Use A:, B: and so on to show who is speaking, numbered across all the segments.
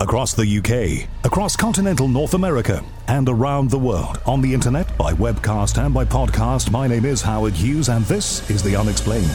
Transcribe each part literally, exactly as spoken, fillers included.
A: Across the U K, across continental North America, and around the world, on the internet, by webcast and by podcast, my name is Howard Hughes, and this is The Unexplained.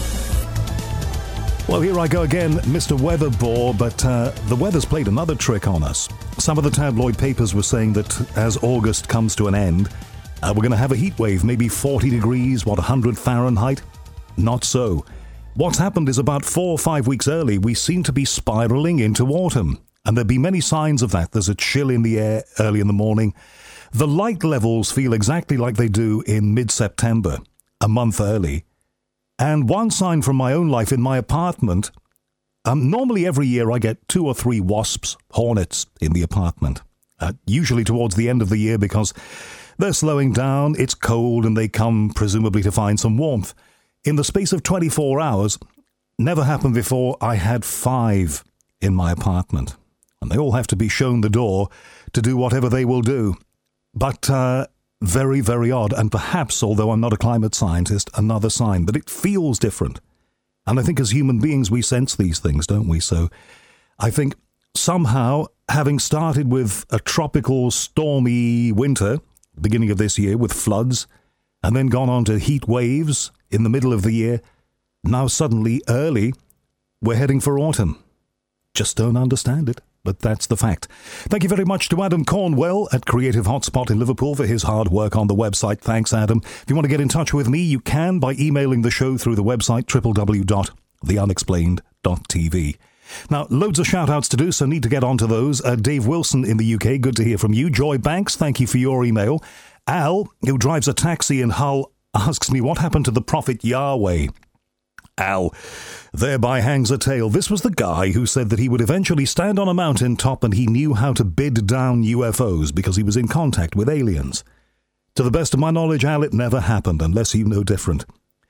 A: Well, here I go again, Mister Weather Bore, but uh, the weather's played another trick on us. Some of the tabloid papers were saying that as August comes to an end, uh, we're going to have a heat wave, maybe forty degrees, what, one hundred Fahrenheit? Not so. What's happened is about four or five weeks early, we seem to be spiralling into autumn. And there'll be many signs of that. There's a chill in the air early in the morning. The light levels feel exactly like they do in mid-September, a month early. And one sign from my own life in my apartment, um, normally every year I get two or three wasps, hornets, in the apartment. Uh, usually towards the end of the year because they're slowing down, it's cold, and they come presumably to find some warmth. In the space of twenty-four hours, never happened before, I had five in my apartment. And they all have to be shown the door to do whatever they will do. But uh, very, very odd. And perhaps, although I'm not a climate scientist, another sign. But it feels different. And I think as human beings, we sense these things, don't we? So I think somehow, having started with a tropical, stormy winter, beginning of this year, with floods, and then gone on to heat waves in the middle of the year, now suddenly, early, we're heading for autumn. Just don't understand it. But that's the fact. Thank you very much to Adam Cornwell at Creative Hotspot in Liverpool for his hard work on the website. Thanks, Adam. If you want to get in touch with me, you can by emailing the show through the website w w w dot the unexplained dot t v. Now, loads of shout-outs to do, so need to get on to those. Uh, Dave Wilson in the U K, good to hear from you. Joy Banks, thank you for your email. Al, who drives a taxi in Hull, asks me what happened to the prophet Yahweh. Al, thereby hangs a tale. This was the guy who said that he would eventually stand on a mountain top and he knew how to bid down U F Os because he was in contact with aliens. To the best of my knowledge, Al, it never happened, unless you know different.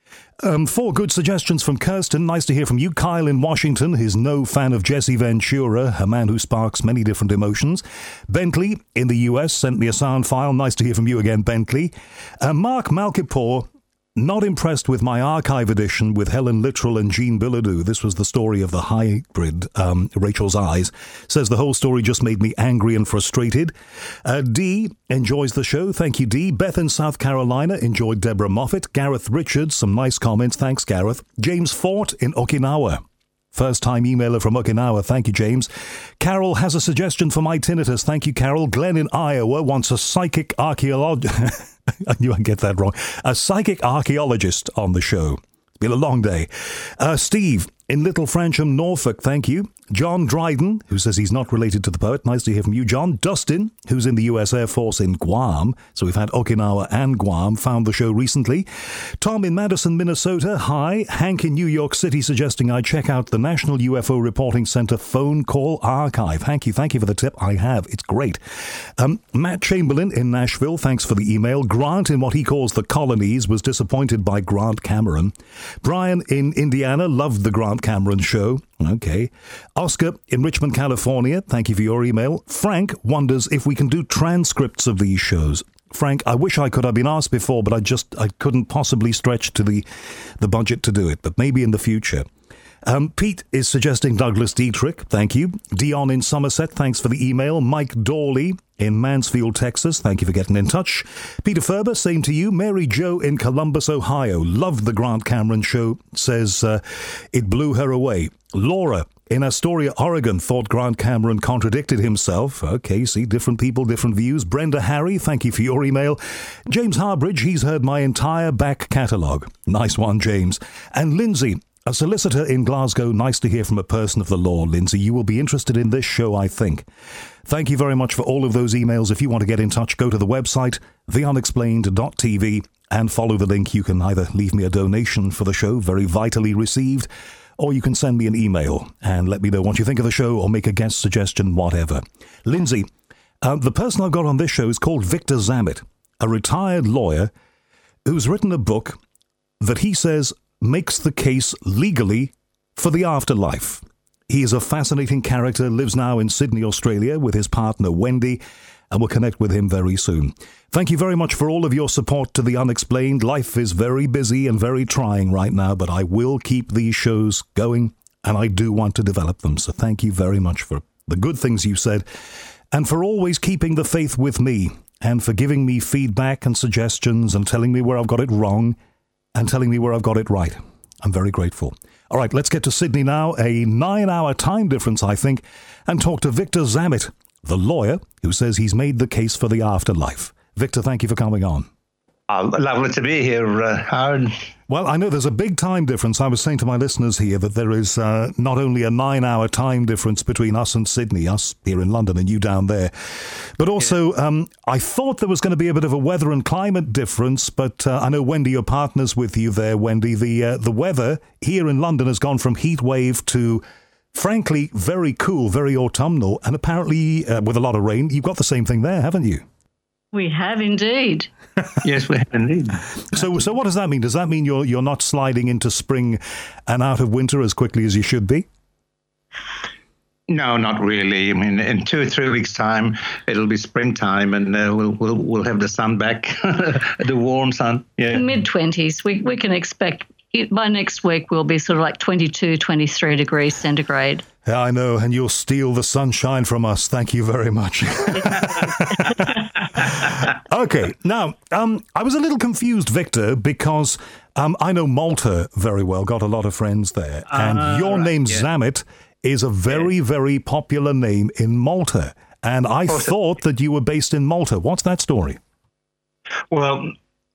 A: Um, four good suggestions from Kirsten. Nice to hear from you. Kyle in Washington is no fan of Jesse Ventura, a man who sparks many different emotions. Bentley in the U S sent me a sound file. Nice to hear from you again, Bentley. Uh, Mark Malkipor, not impressed with my archive edition with Helen Literal and Jean Bilodeau. This was the story of the hybrid, um, Rachel's Eyes. Says the whole story just made me angry and frustrated. Uh, Dee enjoys the show. Thank you, Dee. Beth in South Carolina enjoyed Deborah Moffat. Gareth Richards, some nice comments. Thanks, Gareth. James Fort in Okinawa. First-time emailer from Okinawa. Thank you, James. Carol has a suggestion for my tinnitus. Thank you, Carol. Glenn in Iowa wants a psychic archaeologist. I knew I'd get that wrong. A psychic archaeologist on the show. It's been a long day. Uh, Steve in Little Fransham, Norfolk. Thank you. John Dryden, who says he's not related to the poet. Nice to hear from you, John. Dustin, who's in the U S Air Force in Guam. So we've had Okinawa and Guam. Found the show recently. Tom in Madison, Minnesota. Hi. Hank in New York City suggesting I check out the National U F O Reporting Center phone call archive. Thank you. Thank you for the tip. I have. It's great. Um, Matt Chamberlain in Nashville. Thanks for the email. Grant in what he calls the colonies was disappointed by Grant Cameron. Brian in Indiana loved the Grant Cameron show. Okay. Oscar in Richmond, California, thank you for your email. Frank wonders if we can do transcripts of these shows. Frank, I wish I could. I've been asked before, but I just I couldn't possibly stretch to the, the budget to do it, but maybe in the future. Um, Pete is suggesting Douglas Dietrich. Thank you. Dion in Somerset. Thanks for the email. Mike Dawley in Mansfield, Texas. Thank you for getting in touch. Peter Ferber, same to you. Mary Jo in Columbus, Ohio. Loved the Grant Cameron show. Says uh, it blew her away. Laura in Astoria, Oregon, thought Grant Cameron contradicted himself. Okay, see, different people, different views. Brenda Harry, thank you for your email. James Harbridge, he's heard my entire back catalogue. Nice one, James. And Lindsay, a solicitor in Glasgow. Nice to hear from a person of the law, Lindsay. You will be interested in this show, I think. Thank you very much for all of those emails. If you want to get in touch, go to the website, the unexplained dot t v, and follow the link. You can either leave me a donation for the show, very vitally received, or you can send me an email and let me know what you think of the show or make a guest suggestion, whatever. Lindsay, uh, the person I've got on this show is called Victor Zammit, a retired lawyer who's written a book that he says makes the case legally for the afterlife. He is a fascinating character, lives now in Sydney, Australia, with his partner Wendy, and we'll connect with him very soon. Thank you very much for all of your support to The Unexplained. Life is very busy and very trying right now, but I will keep these shows going, and I do want to develop them. So thank you very much for the good things you said, and for always keeping the faith with me, and for giving me feedback and suggestions and telling me where I've got it wrong and telling me where I've got it right. I'm very grateful. All right, let's get to Sydney now, a nine-hour time difference, I think, and talk to Victor Zammit, the lawyer who says he's made the case for the afterlife. Victor, thank you for coming on.
B: Oh, lovely to be here, uh, Howard.
A: Well, I know there's a big time difference. I was saying to my listeners here that there is uh, not only a nine-hour time difference between us and Sydney, us here in London and you down there, but also yeah. um, I thought there was going to be a bit of a weather and climate difference, but uh, I know, Wendy, your partner's with you there, Wendy. The, uh, the weather here in London has gone from heat wave to, frankly, very cool, very autumnal, and apparently uh, with a lot of rain. You've got the same thing there, haven't you?
C: We have indeed.
B: Yes, we have indeed.
A: So, so what does that mean? Does that mean you're you're not sliding into spring and out of winter as quickly as you should be?
B: No, not really. I mean, in two or three weeks' time, it'll be springtime, and uh, we'll we'll we'll have the sun back, the warm sun. Yeah,
C: mid twenties. We we can expect it, by next week we'll be sort of like twenty-two, twenty-three degrees centigrade.
A: Yeah, I know, and you'll steal the sunshine from us. Thank you very much. Okay, now, um, I was a little confused, Victor, because um, I know Malta very well, got a lot of friends there, and uh, your right, name, yeah. Zammit, is a very, yeah. very popular name in Malta, and I thought that you were based in Malta. What's that story?
B: Well,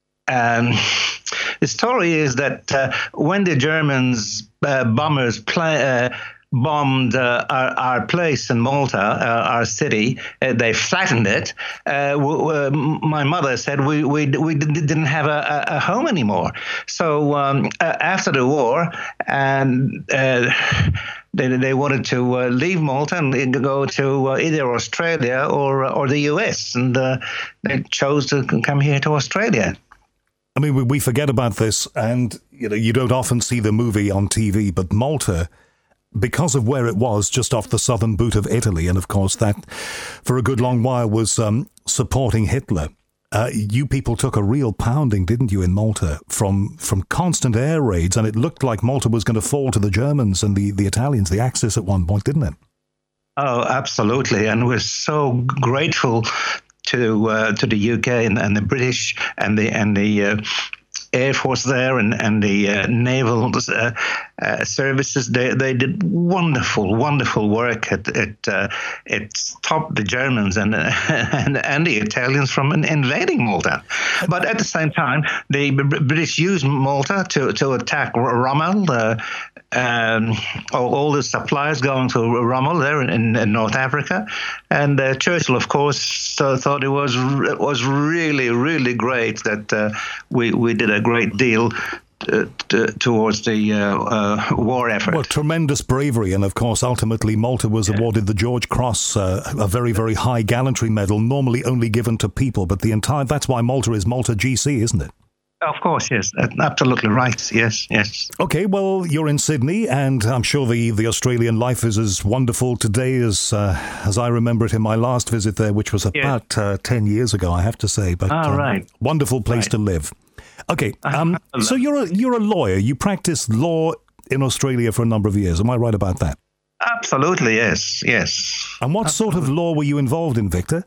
B: um, the story is that uh, when the Germans, uh, bombers, play... Uh, bombed uh, our, our place in Malta, uh, our city. Uh, they flattened it. Uh, w- w- my mother said we we, we didn't have a, a home anymore. So um, uh, after the war, and uh, they they wanted to uh, leave Malta and go to uh, either Australia or or the U S, and uh, they chose to come here to Australia.
A: I mean, we, we forget about this, and you know, you don't often see the movie on T V, but Malta, because of where it was, just off the southern boot of Italy, and of course that, for a good long while, was um, supporting Hitler. Uh, you people took a real pounding, didn't you, in Malta, from from constant air raids, and it looked like Malta was going to fall to the Germans and the, the Italians, the Axis at one point, didn't it?
B: Oh, absolutely, and we're so grateful to uh, to the U K and, and the British and the and the uh, Air Force there and and the uh, naval uh, uh, services. They they did wonderful wonderful work. It it uh, it stopped the Germans and uh, and and the Italians from invading Malta. But at the same time, the British used Malta to to attack Rommel. Uh, Um, all, all the supplies going to Rommel there in, in North Africa, and uh, Churchill, of course, uh, thought it was it was really really great that uh, we we did a great deal uh, t- towards the uh, uh, war effort.
A: Well, tremendous bravery, and of course, ultimately, Malta was yeah. awarded the George Cross, uh, a very very high gallantry medal, normally only given to people, but the entire that's why Malta is Malta G C, isn't it?
B: Of course, yes. Absolutely right. Yes, yes.
A: Okay, well, you're in Sydney, and I'm sure the, the Australian life is as wonderful today as uh, as I remember it in my last visit there, which was about yeah. uh, ten years ago, I have to say. But
B: oh, right.
A: um, wonderful place
B: right.
A: to live. Okay, um, so you're a, you're a lawyer. You practiced law in Australia for a number of years. Am I right about that?
B: Absolutely, yes, yes.
A: And what
B: Absolutely.
A: sort of law were you involved in, Victor?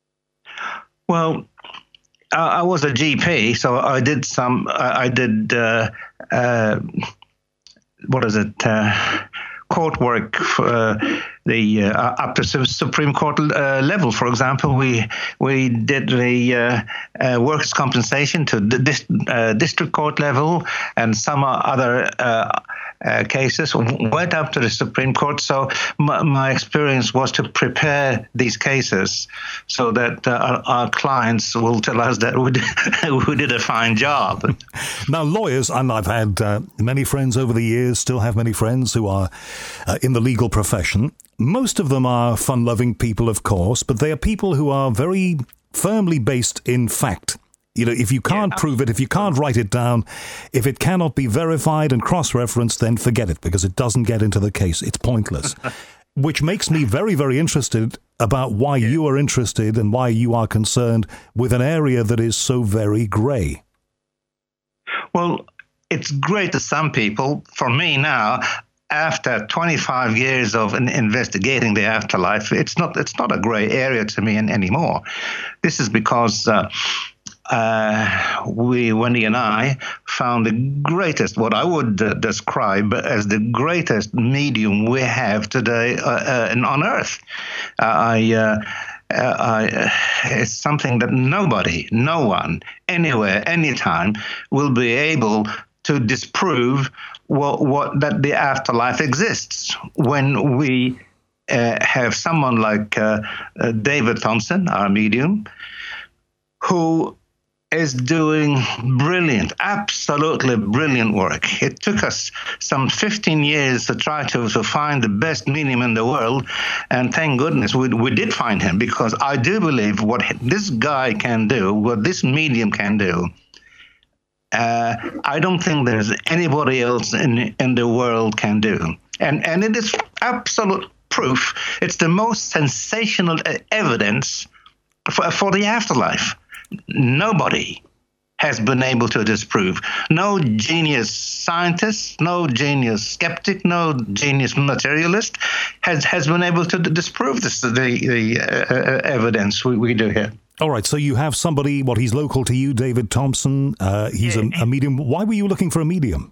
B: Well, I was a G P, so I did some. I did uh, uh, what is it? Uh, court work for uh, the uh, up to Supreme Court uh, level. For example, we we did the uh, uh, workers' compensation to the dis- uh, district court level, and some other uh, uh, cases went up to the Supreme Court. So my, my experience was to prepare these cases so that uh, our, our clients will tell us that we did, we did a fine job.
A: Now, lawyers, and I've had uh, many friends over the years, still have many friends who are uh, in the legal profession. Most of them are fun-loving people, of course, but they are people who are very firmly based in fact. You know, if you can't yeah. prove it, if you can't write it down, if it cannot be verified and cross-referenced, then forget it, because it doesn't get into the case. It's pointless. Which makes me very, very interested about why yeah. you are interested and why you are concerned with an area that is so very grey.
B: Well, it's great to some people. For me now, after twenty-five years of investigating the afterlife, it's not it's not a gray area to me anymore. This is because uh, uh, we, Wendy and I, found the greatest, what I would uh, describe as the greatest medium we have today uh, uh, on Earth. Uh, I. Uh, Uh, uh, it's something that nobody, no one, anywhere, anytime will be able to disprove what, what that the afterlife exists. When we uh, have someone like uh, uh, David Thompson, our medium, who is doing brilliant, absolutely brilliant work. It took us some fifteen years to try to, to find the best medium in the world, and thank goodness we, we did find him, because I do believe what this guy can do, what this medium can do, uh, I don't think there's anybody else in, in the world can do. And, and it is absolute proof. It's the most sensational evidence for, for the afterlife. Nobody has been able to disprove. No genius scientist, no genius skeptic, no genius materialist has, has been able to disprove this, the, the uh, evidence we, we do here.
A: All right, so you have somebody, what, he's local to you, David Thompson. Uh, he's a, a medium. Why were you looking for a medium?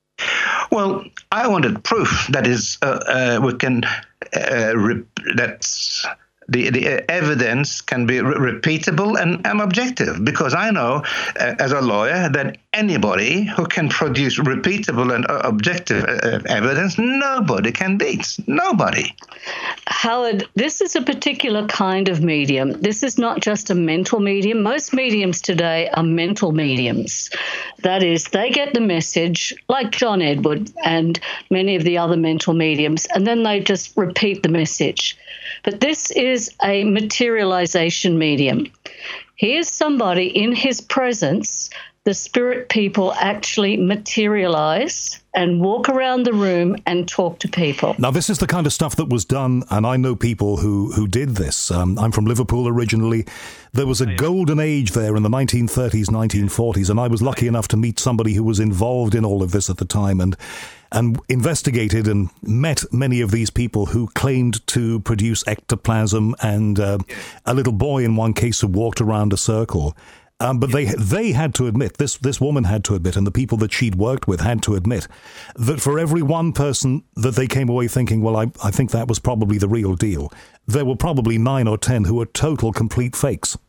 B: Well, I wanted proof that is, uh, uh, we can, uh, re- that's... The, the evidence can be re- repeatable and, and objective, because I know uh, as a lawyer that anybody who can produce repeatable and uh, objective uh, evidence, nobody can beat. Nobody.
C: Howard, this is a particular kind of medium. This is not just a mental medium. Most mediums today are mental mediums. That is, they get the message, like John Edward and many of the other mental mediums, and then they just repeat the message. But this is a materialization medium. Here's somebody in his presence, the spirit people actually materialize and walk around the room and talk to people.
A: Now, this is the kind of stuff that was done, and I know people who, who did this. Um, I'm from Liverpool originally. There was a golden age there in the nineteen thirties, nineteen forties, and I was lucky enough to meet somebody who was involved in all of this at the time and and investigated and met many of these people who claimed to produce ectoplasm, and uh, a little boy in one case who walked around a circle. Um, but they they had to admit, this this woman had to admit, and the people that she'd worked with had to admit, that for every one person that they came away thinking, well, I, I think that was probably the real deal, there were probably nine or ten who were total, complete fakes.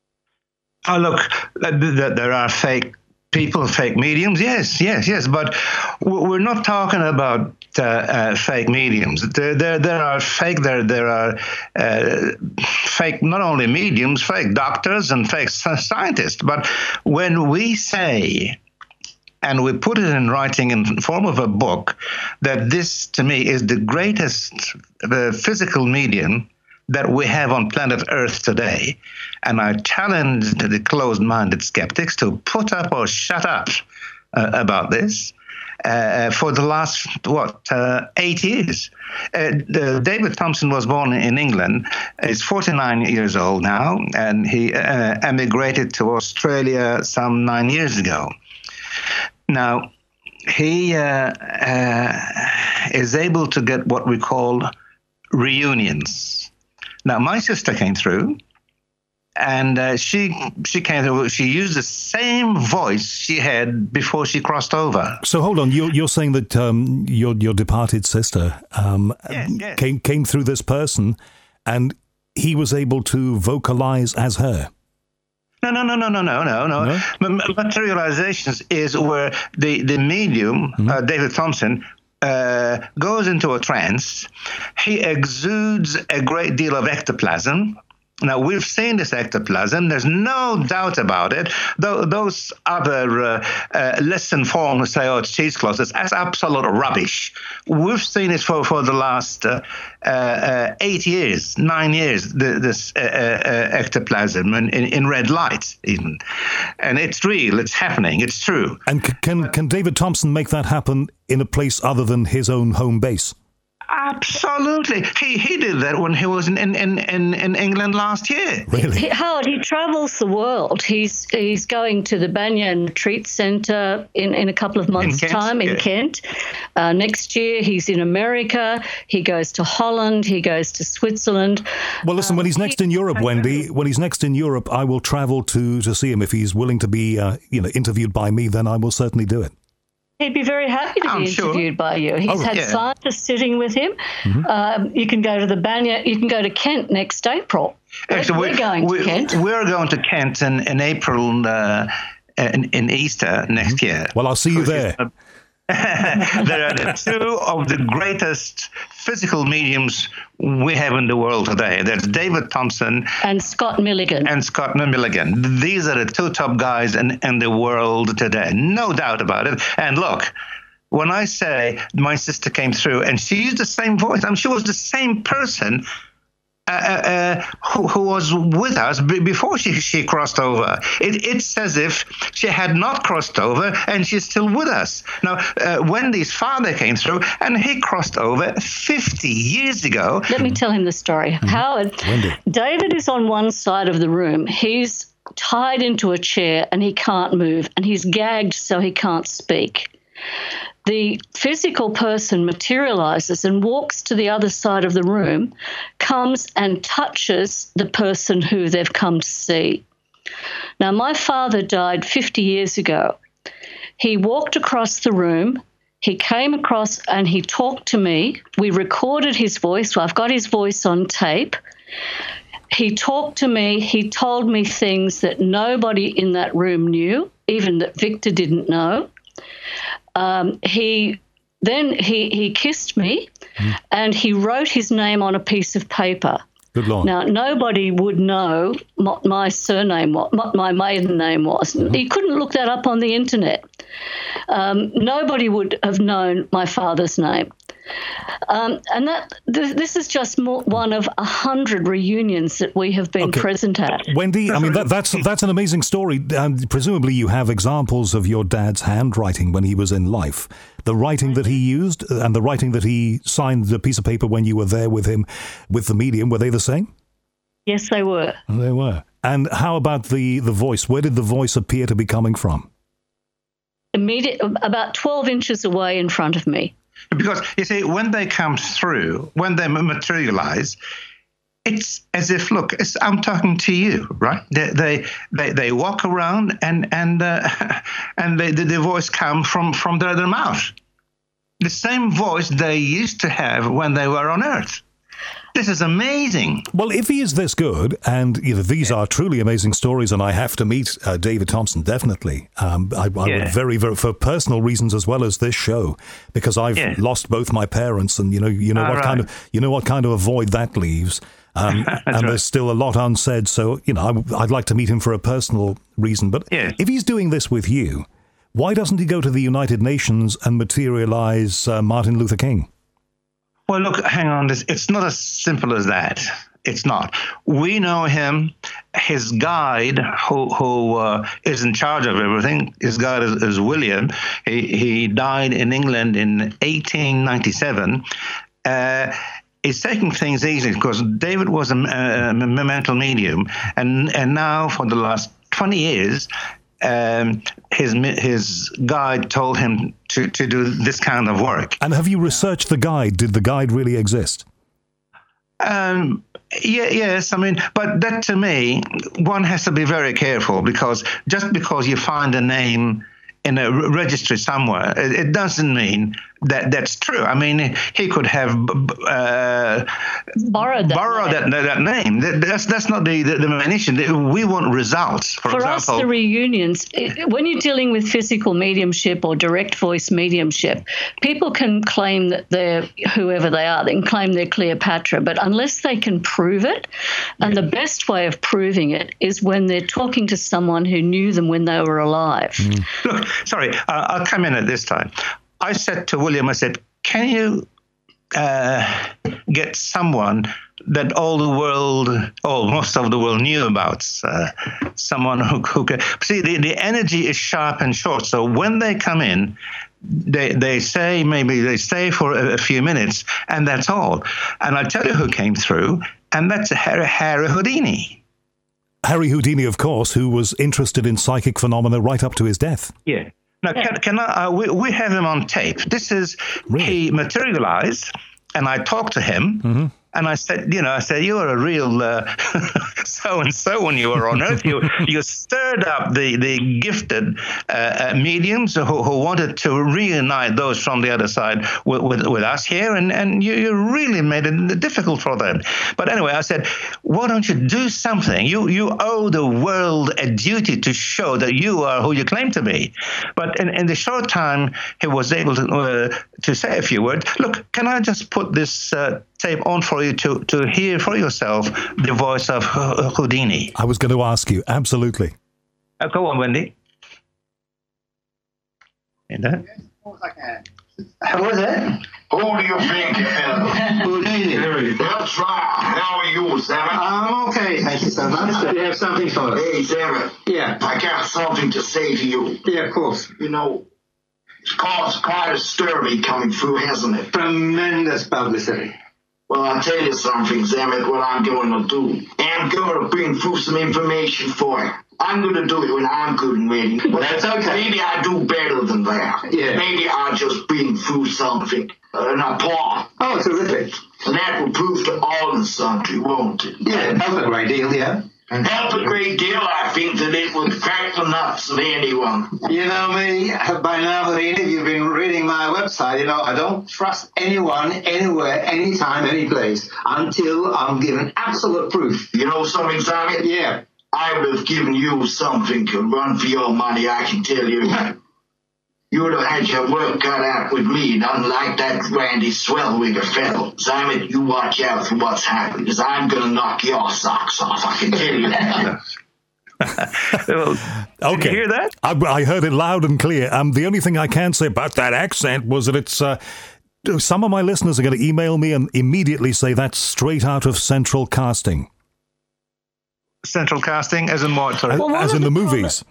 B: Oh, look, there are fake people, fake mediums, yes, yes, yes, but we're not talking about uh, uh, fake mediums. There, there, there are fake. There, there are uh, fake. Not only mediums, fake doctors and fake scientists. But when we say, and we put it in writing in the form of a book, that this, to me, is the greatest uh, physical medium that we have on planet Earth today, and I challenge the closed-minded skeptics to put up or shut up uh, about this uh, for the last, what, uh, eight years. Uh, the, David Thompson was born in England. He's forty-nine years old now, and he uh, emigrated to Australia some nine years ago. Now, he uh, uh, is able to get what we call reunions. Now, my sister came through, and uh, she she came through. She used the same voice she had before she crossed over.
A: So hold on, you're you're saying that um, your your departed sister um,
B: yes, yes.
A: came came through this person, and he was able to vocalize as her.
B: No, no, no, no, no, no, no, no. no? Materializations is where the the medium, mm-hmm. uh, David Thompson, Uh, goes into a trance. He exudes a great deal of ectoplasm. Now, we've seen this ectoplasm. There's no doubt about it. Th- those other uh, uh, less informed who say, oh, it's cheesecloth, that's absolute rubbish. We've seen it for, for the last uh, uh, eight years, nine years, the, this uh, uh, ectoplasm in, in, in red light even. And it's real. It's happening. It's true.
A: And c- can, can David Thompson make that happen in a place other than his own home base?
B: Absolutely. He he did that when he was in, in, in, in England last year.
A: Really?
C: He, Howard, he travels the world. He's he's going to the Banyan Retreat Centre in, in a couple of months'
B: In Kent,
C: time in
B: yeah.
C: Kent. Uh, next year, he's in America. He goes to Holland. He goes to Switzerland.
A: Well, listen, when he's next in Europe, Wendy, when he's next in Europe, I will travel to, to see him. If he's willing to be uh, you know, interviewed by me, then I will certainly do it.
C: He'd be very happy to
B: I'm
C: be
B: sure.
C: interviewed by you. He's
A: Oh,
C: had
B: yeah.
C: scientists sitting with him. Mm-hmm. Um, you can go to the Banyan. You can go to Kent next April.
B: Actually,
C: we're, we're going to
B: we,
C: Kent.
B: We're going to Kent in, in April, uh, in, in Easter next year.
A: Well, I'll see you there.
B: There are the two of the greatest physical mediums we have in the world today. There's David Thompson
C: And Scott Milligan.
B: and Scott Milligan. These are the two top guys in, in the world today. No doubt about it. And look, when I say my sister came through and she used the same voice, I mean, she was the same person uh, uh, who, who was with us b- before she, she crossed over. It, it's as if she had not crossed over and she's still with us. Now, uh, Wendy's father came through and he crossed over fifty years ago.
C: Let me tell him the story.
A: Mm-hmm.
C: Howard,
A: Wendy.
C: David is on one side of the room. He's tied into a chair and he can't move, and he's gagged so he can't speak. The physical person materializes and walks to the other side of the room, comes and touches the person who they've come to see. Now, my father died fifty years ago. He walked across the room. He came across and he talked to me. We recorded his voice. So I've got his voice on tape. He talked to me. He told me things that nobody in that room knew, even that Victor didn't know. Um, he then he, he kissed me mm. and he wrote his name on a piece of paper.
A: Good Lord.
C: Now, nobody would know what my surname was, what my maiden name was. Mm-hmm. He couldn't look that up on the internet. Um, nobody would have known my father's name. Um, and that th- this is just more, one of a hundred reunions that we have been
A: Okay.
C: present at.
A: Wendy, I mean, that, that's that's an amazing story. Um, presumably you have examples of your dad's handwriting when he was in life. The writing that he used and the writing that he signed the piece of paper when you were there with him, with the medium, were they the same?
C: Yes, they were.
A: They were. And how about the, the voice? Where did the voice appear to be coming from?
C: Immediate, about twelve inches away in front of me.
B: Because, you see, when they come through, when they materialize, it's as if, look, it's, I'm talking to you, right? They they they, they walk around and and uh, and they, the, the voice comes from, from their, their mouth. The same voice they used to have when they were on Earth. This is amazing.
A: Well, if he is this good, and you know, these are truly amazing stories, and I have to meet uh, David Thompson, definitely. Um, I, I
B: Yeah.
A: would very, very, for personal reasons as well as this show, because I've
B: Yeah.
A: lost both my parents, and you know, you know
B: All
A: what
B: right.
A: kind of, you know what kind of a void that leaves. Um, and
B: right.
A: there's still a lot unsaid, so you know, I, I'd like to meet him for a personal reason. But
B: Yeah.
A: if he's doing this with you, why doesn't he go to the United Nations and materialize uh, Martin Luther King?
B: Well, look, hang on. This it's not as simple as that. It's not. We know him. His guide, who who uh, is in charge of everything, his guide is, is William. He he died in England in eighteen ninety-seven. Uh, He's taking things easy because David was a, a, a mental medium, and and now for the last twenty years, um, his his guide told him to, to do this kind of work.
A: And have you researched the guide? Did the guide really exist?
B: Um, yeah, yes, I mean, but that to me, one has to be very careful because just because you find a name in a re- registry somewhere, it, it doesn't mean that that's true. I mean, he could have uh,
C: Borrowed that
B: borrowed
C: name.
B: that, that name. That, that's that's not the, the, the main issue. We want results. For,
C: For
B: example,
C: us, the reunions, it, when you're dealing with physical mediumship or direct voice mediumship, people can claim that they're whoever they are. They can claim they're Cleopatra, but unless they can prove it, and the best way of proving it is when they're talking to someone who knew them when they were alive.
A: Mm.
B: Look, sorry, uh, I'll come in at this time. I said to William, I said, can you uh, get someone that all the world, or most of the world knew about, uh, someone who, who can, see, the, the energy is sharp and short. So when they come in, they they say maybe they stay for a, a few minutes, and that's all. And I'll tell you who came through, and that's Harry, Harry Houdini.
A: Harry Houdini, of course, who was interested in psychic phenomena right up to his death.
B: Yeah. Now, can, can I, uh, we, we have him on tape. This is, really? He materialized, and I talked to him, mm-hmm. and I said, you know, I said, you're a real uh, so-and-so when you were on Earth. You you stirred up the, the gifted uh, uh, mediums who, who wanted to reunite those from the other side with, with, with us here, and, and you, you really made it difficult for them. But anyway, I said, why don't you do something? You you owe the world a duty to show that you are who you claim to be. But in, in the short time he was able to, uh, to say a few words, look, can I just put this uh, tape on for you to, to hear for yourself the voice of Houdini?
A: I was going to ask you, absolutely.
B: Uh, go on, Wendy. In there?
D: How was it?
E: Who do you think you are?
D: Houdini.
E: That's right. How are you, Sam?
D: I'm okay, thank you so much. Do you have something for us?
E: Hey, Sam.
D: Yeah.
E: I got something to say to you.
D: Yeah, of course.
E: You know, it's caused quite a stir coming through, hasn't it?
D: Tremendous publicity.
E: Well, I'll tell you something, Zamet, what I'm going to do. I'm going to bring through some information for you. I'm going to do it when I'm good and ready. But
D: that's okay.
E: Maybe I do better than that.
D: Yeah.
E: Maybe I'll just bring through something, uh, an applause.
D: Oh, terrific.
E: And that will prove to all and sundry, won't it?
D: Yeah, help a great deal, yeah.
E: And help a great deal, I think that it would crack the nuts of anyone.
D: You know me, by now, Houdini, you've been reading my website. You know, I don't trust anyone, anywhere, anytime, any place, until I'm given absolute proof.
E: You know something, Simon?
D: Yeah.
E: I would have given you something to run for your money, I can tell you. You would have had your work cut out with me, unlike that Randy Swellwiger fellow. Simon, you watch out for what's happening, because I'm going to knock your socks off, I can tell you that.
B: Well,
A: okay.
B: Did you hear that?
A: I, I heard it loud and clear. Um, the only thing I can say about that accent was that it's... Uh, some of my listeners are going to email me and immediately say that's straight out of Central Casting.
B: Central Casting, as in what? Sorry?
C: Well,
A: as in the, the movies.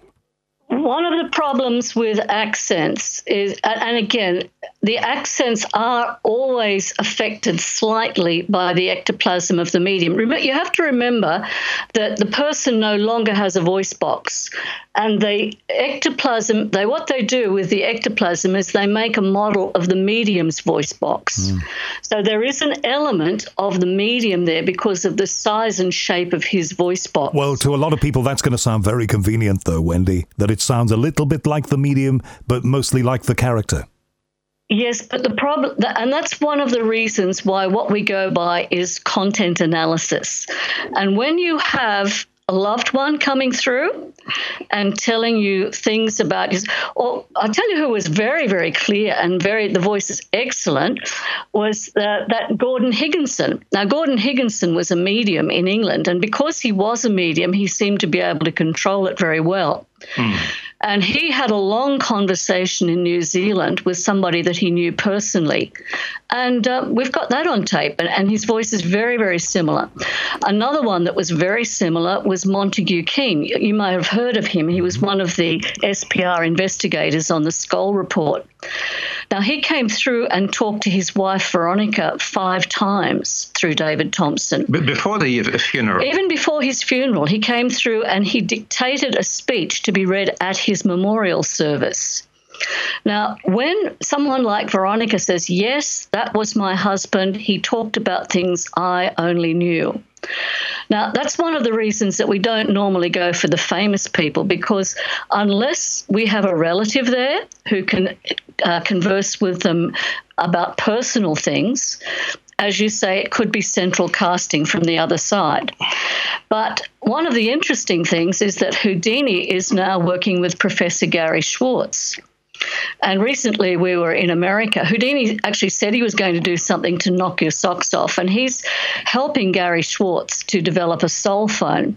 C: One of the problems with accents is, and again, the accents are always affected slightly by the ectoplasm of the medium. You have to remember that the person no longer has a voice box, and the ectoplasm, they what they do with the ectoplasm is they make a model of the medium's voice box. Mm. So there is an element of the medium there because of the size and shape of his voice box.
A: Well, to a lot of people, that's going to sound very convenient, though, Wendy, that it sounds a little bit like the medium, but mostly like the character.
C: Yes, but the problem, and that's one of the reasons why what we go by is content analysis. And when you have a loved one coming through and telling you things about his, or I'll tell you who was very, very clear and very, the voice is excellent, was uh, that Gordon Higginson. Now, Gordon Higginson was a medium in England, and because he was a medium, he seemed to be able to control it very well. Mm. And he had a long conversation in New Zealand with somebody that he knew personally. And uh, we've got that on tape, and, and his voice is very, very similar. Another one that was very similar was Montague King. You may have heard of him. He was one of the S P R investigators on the Skoll report. Now, he came through and talked to his wife, Veronica, five times through David Thompson.
B: But before the funeral?
C: Even before his funeral, he came through and he dictated a speech to be read at his memorial service. Now, when someone like Veronica says, yes, that was my husband, he talked about things I only knew. Now, that's one of the reasons that we don't normally go for the famous people, because unless we have a relative there who can uh, converse with them about personal things, as you say, it could be central casting from the other side. But one of the interesting things is that Houdini is now working with Professor Gary Schwartz. And recently we were in America. Houdini actually said he was going to do something to knock your socks off, and he's helping Gary Schwartz to develop a soul phone.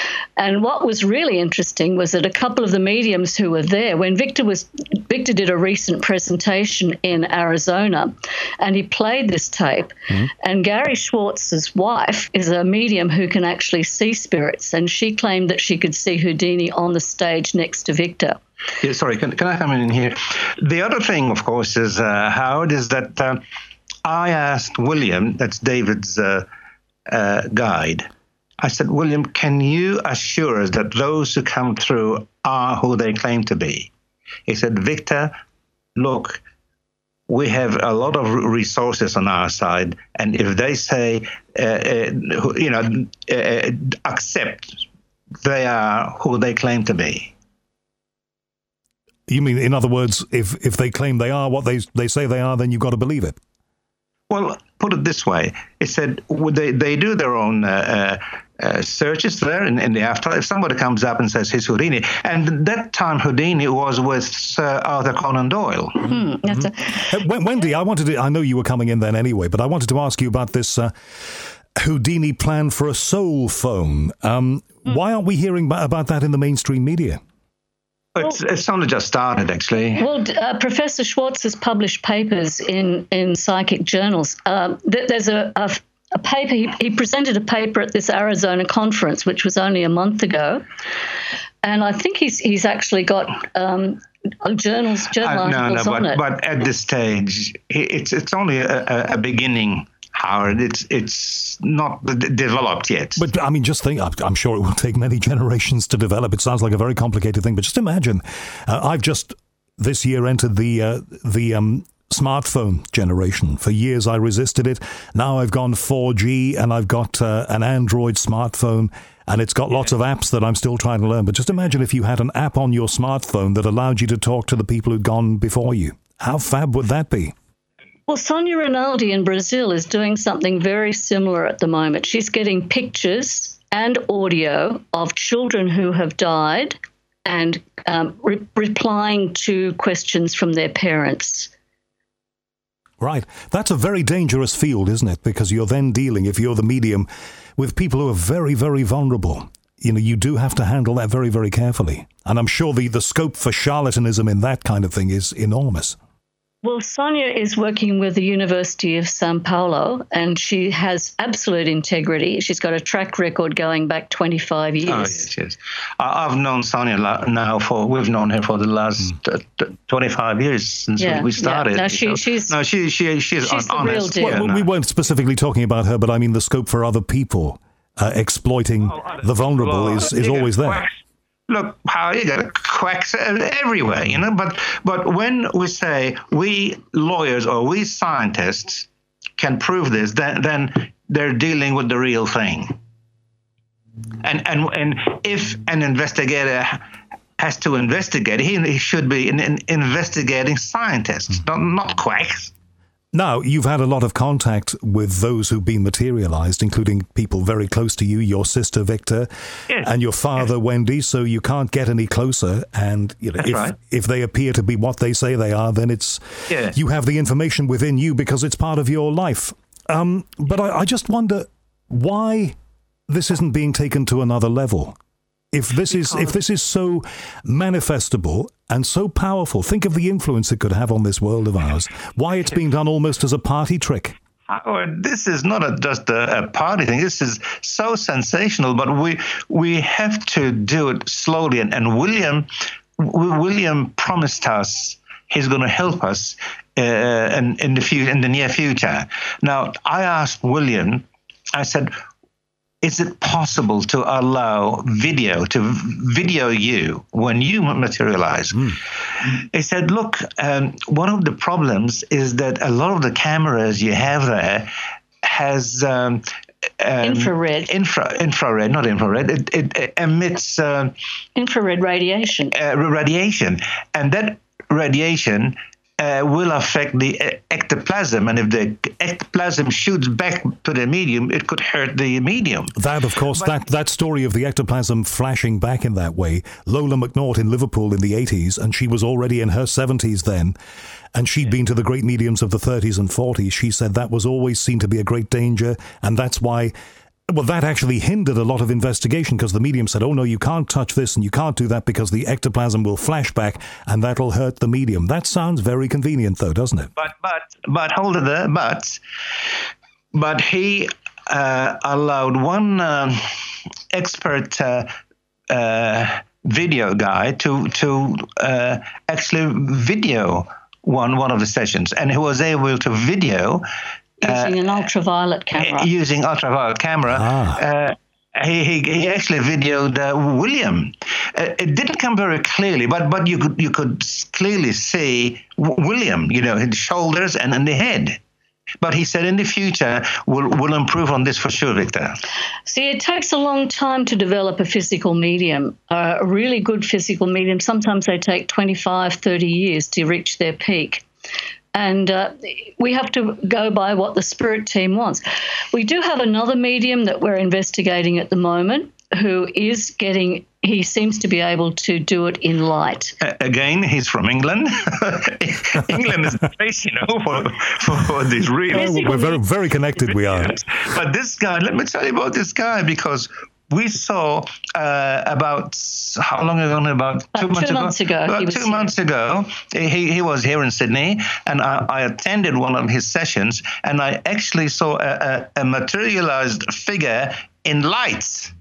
C: And what was really interesting was that a couple of the mediums who were there, when Victor was Victor did a recent presentation in Arizona, and he played this tape, mm-hmm. and Gary Schwartz's wife is a medium who can actually see spirits, and she claimed that she could see Houdini on the stage next to Victor.
B: Yeah, sorry, can, can I come in here? The other thing, of course, is, uh, Howard, is that uh, I asked William, that's David's uh, uh, guide, I said, William, can you assure us that those who come through are who they claim to be? He said, Victor, look, we have a lot of resources on our side, and if they say, uh, uh, you know, uh, accept, they are who they claim to be.
A: You mean, in other words, if, if they claim they are what they they say they are, then you've got to believe it?
B: Well, put it this way. It said would they, they do their own uh, uh, searches there in, in the afterlife. If somebody comes up and says he's Houdini, and that time Houdini was with Sir Arthur Conan Doyle.
C: Hmm, that's
A: mm-hmm. a- uh, Wendy, I wanted to, I know you were coming in then anyway, but I wanted to ask you about this uh, Houdini plan for a soul phone. Um, mm. Why aren't we hearing ba- about that in the mainstream media?
B: It's, it's only just started, actually.
C: Well, uh, Professor Schwartz has published papers in, in psychic journals. Um, th- there's a, a, a paper, he, he presented a paper at this Arizona conference, which was only a month ago. And I think he's he's actually got um, journals, journal
B: uh, no,
C: articles
B: no,
C: on
B: but,
C: it.
B: But at this stage, it's it's only a, a beginning, Howard. It's it's not d- developed yet.
A: But, I mean, just think, I'm sure it will take many generations to develop. It sounds like a very complicated thing, but just imagine, uh, I've just this year entered the uh, the um, smartphone generation. For years I resisted it. Now I've gone four G and I've got uh, an Android smartphone, and it's got lots of apps that I'm still trying to learn. But just imagine if you had an app on your smartphone that allowed you to talk to the people who'd gone before you. How fab would that be?
C: Well, Sonia Rinaldi in Brazil is doing something very similar at the moment. She's getting pictures and audio of children who have died and um, re- replying to questions from their parents.
A: Right. That's a very dangerous field, isn't it? Because you're then dealing, if you're the medium, with people who are very, very vulnerable. You know, you do have to handle that very, very carefully. And I'm sure the, the scope for charlatanism in that kind of thing is enormous.
C: Well, Sonia is working with the University of Sao Paulo, and she has absolute integrity. She's got a track record going back twenty-five years.
B: Oh, yes, yes. I've known Sonia now for, we've known her for the last mm. uh, twenty-five years since
C: yeah,
B: we started.
C: Yeah. No, she, she's,
B: no, she, she, she's,
C: she's the
B: honest.
C: real deal.
A: Well,
B: Yeah,
A: we
B: no.
A: weren't specifically talking about her, but I mean the scope for other people uh, exploiting
B: Oh,
A: the vulnerable
B: well,
A: is, is
B: you
A: always
B: get
A: there.
B: quacks. Look, how you got quacks everywhere, you know. But but when we say we lawyers or we scientists can prove this, then then they're dealing with the real thing. And and and if an investigator has to investigate, he, he should be an, an investigating scientist, not not quacks.
A: Now, you've had a lot of contact with those who've been materialized, including people very close to you, your sister, Victor,
B: Yes.
A: and your father,
B: Yes.
A: Wendy, so you can't get any closer. And you know,
B: That's
A: if,
B: right.
A: if they appear to be what they say they are, then it's
B: Yeah.
A: you have the information within you because it's part of your life. Um, but I, I just wonder why this isn't being taken to another level. If this is if this is so manifestable and so powerful, think of the influence it could have on this world of ours. Why it's being done almost as a party trick.
B: Howard, this is not a, just a, a party thing. This is so sensational, but we we have to do it slowly. And, and William w- William promised us he's going to help us uh, in, in the few, in the near future. Now, I asked William, I said, is it possible to allow video, to video you when you materialize? Mm. He said, look, um, one of the problems is that a lot of the cameras you have there has um, um,
C: infrared.
B: Infra, infrared, not infrared. It, it, it emits uh,
C: infrared radiation.
B: Uh, radiation. And that radiation Uh, will affect the ectoplasm, and if the ectoplasm shoots back to the medium, it could hurt the medium.
A: That, of course, but, that, that story of the ectoplasm flashing back in that way, Lola McNaught in Liverpool in the eighties, and she was already in her seventies then, and she'd been to the great mediums of the thirties and forties. She said that was always seen to be a great danger, and that's why... Well, that actually hindered a lot of investigation because the medium said, oh, no, you can't touch this and you can't do that because the ectoplasm will flash back and that'll hurt the medium. That sounds very convenient, though, doesn't it?
B: But, but, but, hold it there, but, but he uh, allowed one uh, expert uh, uh, video guy to to uh, actually video one one of the sessions, and he was able to video
C: using
B: uh,
C: an ultraviolet camera.
B: Using ultraviolet camera.
A: Ah.
B: Uh, He, he, he actually videoed uh, William. Uh, it didn't come very clearly, but but you could you could clearly see w- William, you know, his shoulders and, and the head. But he said in the future we'll, we'll improve on this for sure, Victor.
C: See, it takes a long time to develop a physical medium, uh, a really good physical medium. Sometimes they take twenty-five, thirty years to reach their peak. And uh, we have to go by what the Spirit team wants. We do have another medium that we're investigating at the moment who is getting, he seems to be able to do it in light.
B: Uh, again, he's from England. England is the place, you know, for, for, for these real...
A: We're very, very connected, we are.
B: But this guy, let me tell you about this guy, because we saw uh, about, how long ago? About two,
C: about
B: months,
C: two
B: ago?
C: months ago.
B: About two
C: here.
B: months ago, he, he was here in Sydney, and I, I attended one of his sessions, and I actually saw a, a, a materialized figure in lights.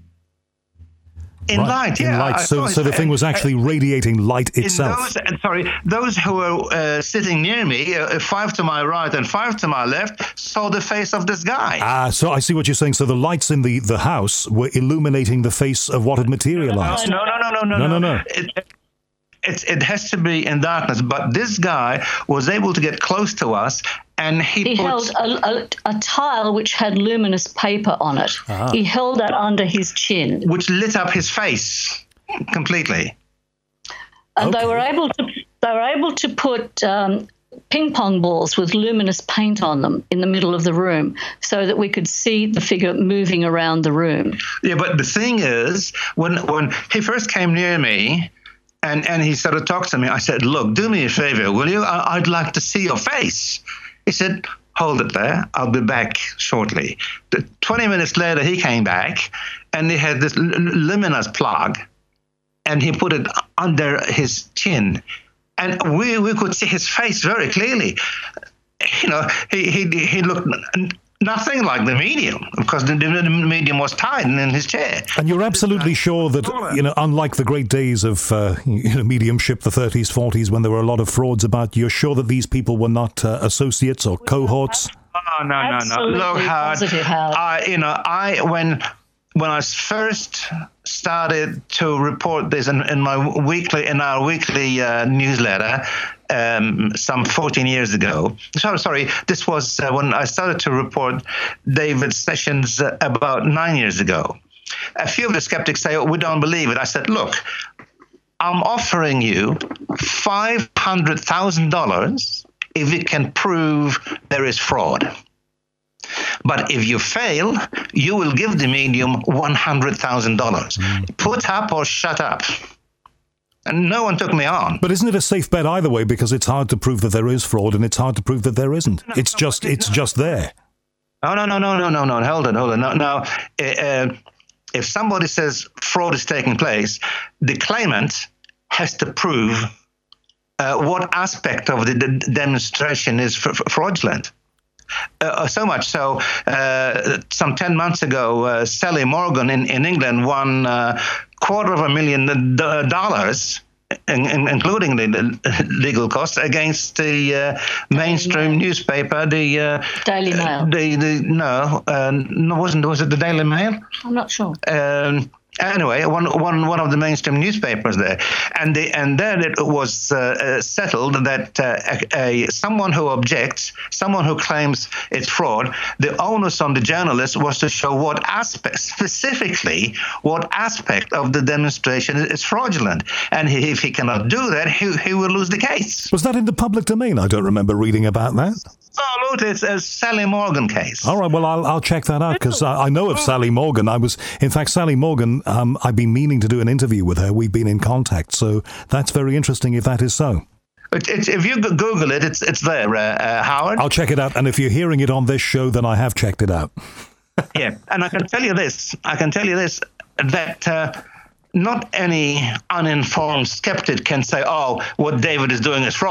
B: In
A: right.
B: light,
A: in
B: yeah.
A: light.
B: I
A: So,
B: saw
A: so
B: it.
A: the thing was actually radiating light itself.
B: Those, sorry, those who were uh, sitting near me, uh, five to my right and five to my left, saw the face of this guy.
A: Ah, so I see what you're saying. So the lights in the, the house were illuminating the face of what had materialized.
B: No, no, no, no, no,
A: no, no, no.
B: It, it, it has to be in darkness. But this guy was able to get close to us, and he,
C: He
B: put,
C: held a, a, a tile which had luminous paper on it.
A: Ah.
C: He held that under his chin.
B: which lit up his face completely.
C: And
A: Okay.
C: they were able to they were able to put um, ping pong balls with luminous paint on them in the middle of the room so that we could see the figure moving around the room.
B: Yeah, but the thing is, when when he first came near me, and, and he sort of talked to me, I said, "Look, do me a favor, will you? I, I'd like to see your face." He said, "Hold it there. I'll be back shortly." The, Twenty minutes later, he came back, and he had this l- luminous plug, and he put it under his chin, and we we could see his face very clearly. You know, he he he looked n- nothing like the medium, because the, the medium was tied in his chair.
A: And you're absolutely sure that, you know, unlike the great days of uh, you know, mediumship, the thirties, forties, when there were a lot of frauds about, you're sure that these people were not uh, associates or cohorts?
B: Oh, no, no, no.
C: Absolutely
B: Look, Howard,
C: positive, Howard.
B: I, you know, I when when I first started to report this in, in my weekly in our weekly uh, newsletter um, some fourteen years ago. Sorry, sorry, this was uh, when I started to report David's sessions uh, about nine years ago. A few of the skeptics say, "Oh, we don't believe it." I said, "Look, I'm offering you five hundred thousand dollars if you can prove there is fraud. But if you fail, you will give the medium one hundred thousand dollars. Put up or shut up." And no one took me on.
A: But isn't it a safe bet either way, because it's hard to prove that there is fraud and it's hard to prove that there isn't? It's just it's just there.
B: Oh, no, no, no, no, no, no. Hold on, hold on. No, no. Uh, if somebody says fraud is taking place, the claimant has to prove uh, what aspect of the d- demonstration is f- f- fraudulent. Uh, so much so, uh, some ten months ago, uh, Sally Morgan in, in England won a uh, quarter of a million d- dollars, in, in, including the, the legal costs, against the uh, mainstream newspaper, the uh,
C: Daily Mail.
B: The, the no, uh, no, wasn't was it the Daily Mail?
C: I'm not sure.
B: Um, Anyway, one, one, one of the mainstream newspapers there, and the, and then it was uh, uh, settled that uh, a, a someone who objects, someone who claims it's fraud, the onus on the journalist was to show what aspect, specifically what aspect of the demonstration is fraudulent, and he, if he cannot do that, he, he will lose the case.
A: Was that in the public domain? I don't remember reading about that.
B: Oh, look, it's a Sally Morgan case.
A: All right, well, I'll, I'll check that out, because I, I know of Sally Morgan. I was, in fact, Sally Morgan, um, I've been meaning to do an interview with her. We've been in contact, so that's very interesting if that is so.
B: It, it's, if you Google it, it's it's there, uh, uh, Howard.
A: I'll check it out, and if you're hearing it on this show, then I have checked it out.
B: Yeah, and I can tell you this, I can tell you this, that uh, not any uninformed skeptic can say, oh, what David is doing is fraud.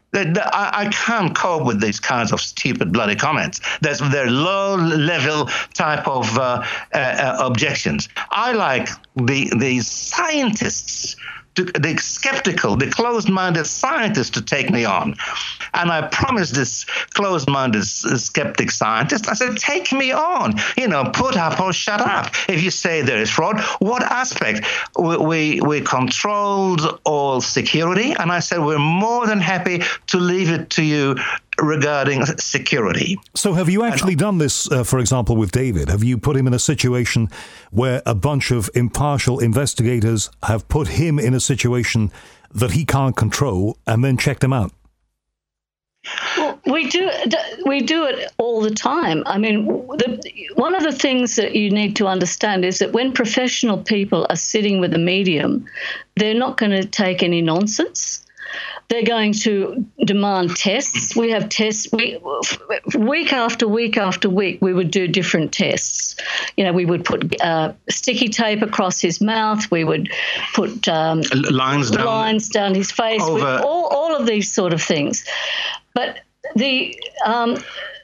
B: I, I can't cope with these kinds of stupid bloody comments. That's their low-level type of uh, uh, uh, objections. I like the the scientists, to, the skeptical, the closed-minded scientists to take me on. And I promised this closed-minded skeptic scientist, I said, take me on. You know, put up or shut up. If you say there is fraud, what aspect? We, we, we controlled all security, and I said, we're more than happy to leave it to you regarding security.
A: So have you actually done this, uh, for example, with David? Have you put him in a situation where a bunch of impartial investigators have put him in a situation that he can't control and then checked him out?
C: Well, we do we do it all the time. I mean, the, one of the things that you need to understand is that when professional people are sitting with a medium, they're not going to take any nonsense. They're going to demand tests. We have tests. We, week after week after week, we would do different tests. You know, we would put uh, sticky tape across his mouth. We would put um,
B: lines down,
C: lines down his face.
B: Over.
C: All, all of these sort of things. But the um,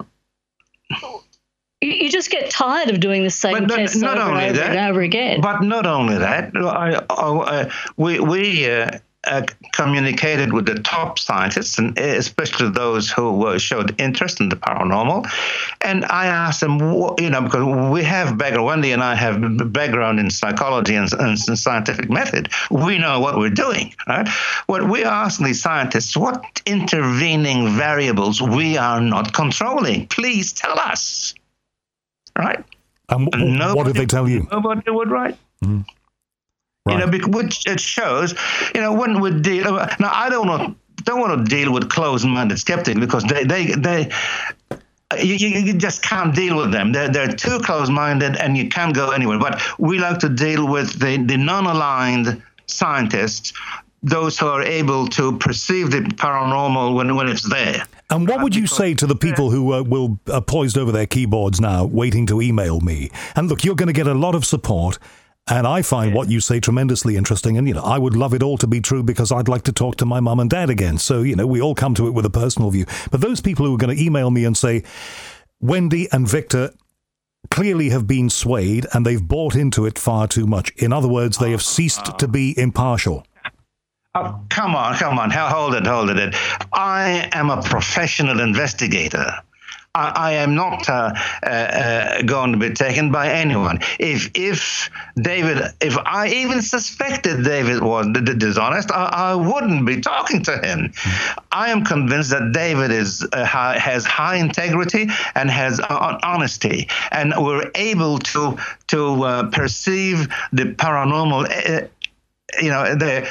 C: you, you just get tired of doing the same
B: but
C: tests
B: not
C: over
B: only
C: and over
B: that,
C: and over again.
B: But not only that, I, I, we we. Uh, Uh, communicated with the top scientists, and especially those who uh, showed interest in the paranormal. And I asked them, you know, because we have background, Wendy and I have background in psychology and, and scientific method. We know what we're doing, right? What we asked these scientists, what intervening variables we are not controlling? Please tell us, right?
A: And w- nobody, what did they tell you?
B: Nobody would write. Mm. Right. You know, which it shows, you know, when we deal. Now, I don't want don't want to deal with closed-minded skeptics because they they they you, you just can't deal with them. They're they're too closed-minded and you can't go anywhere. But we like to deal with the the non-aligned scientists, those who are able to perceive the paranormal when when it's there.
A: And what would you say to the people who uh, will uh, poised over their keyboards now, waiting to email me? And look, you're going to get a lot of support. And I find yeah. what you say tremendously interesting. And, you know, I would love it all to be true because I'd like to talk to my mum and dad again. So, you know, we all come to it with a personal view. But those people who are going to email me and say, Wendy and Victor clearly have been swayed and they've bought into it far too much. In other words, they have ceased oh. to be impartial.
B: Oh, come on, come on. Hold it, hold it. I am a professional investigator. I am not uh, uh, uh, going to be taken by anyone. If if David, if I even suspected David was d- d- dishonest, I, I wouldn't be talking to him. I am convinced that David is uh, high, has high integrity and has uh, honesty, and we're able to to uh, perceive the paranormal. Uh, you know, the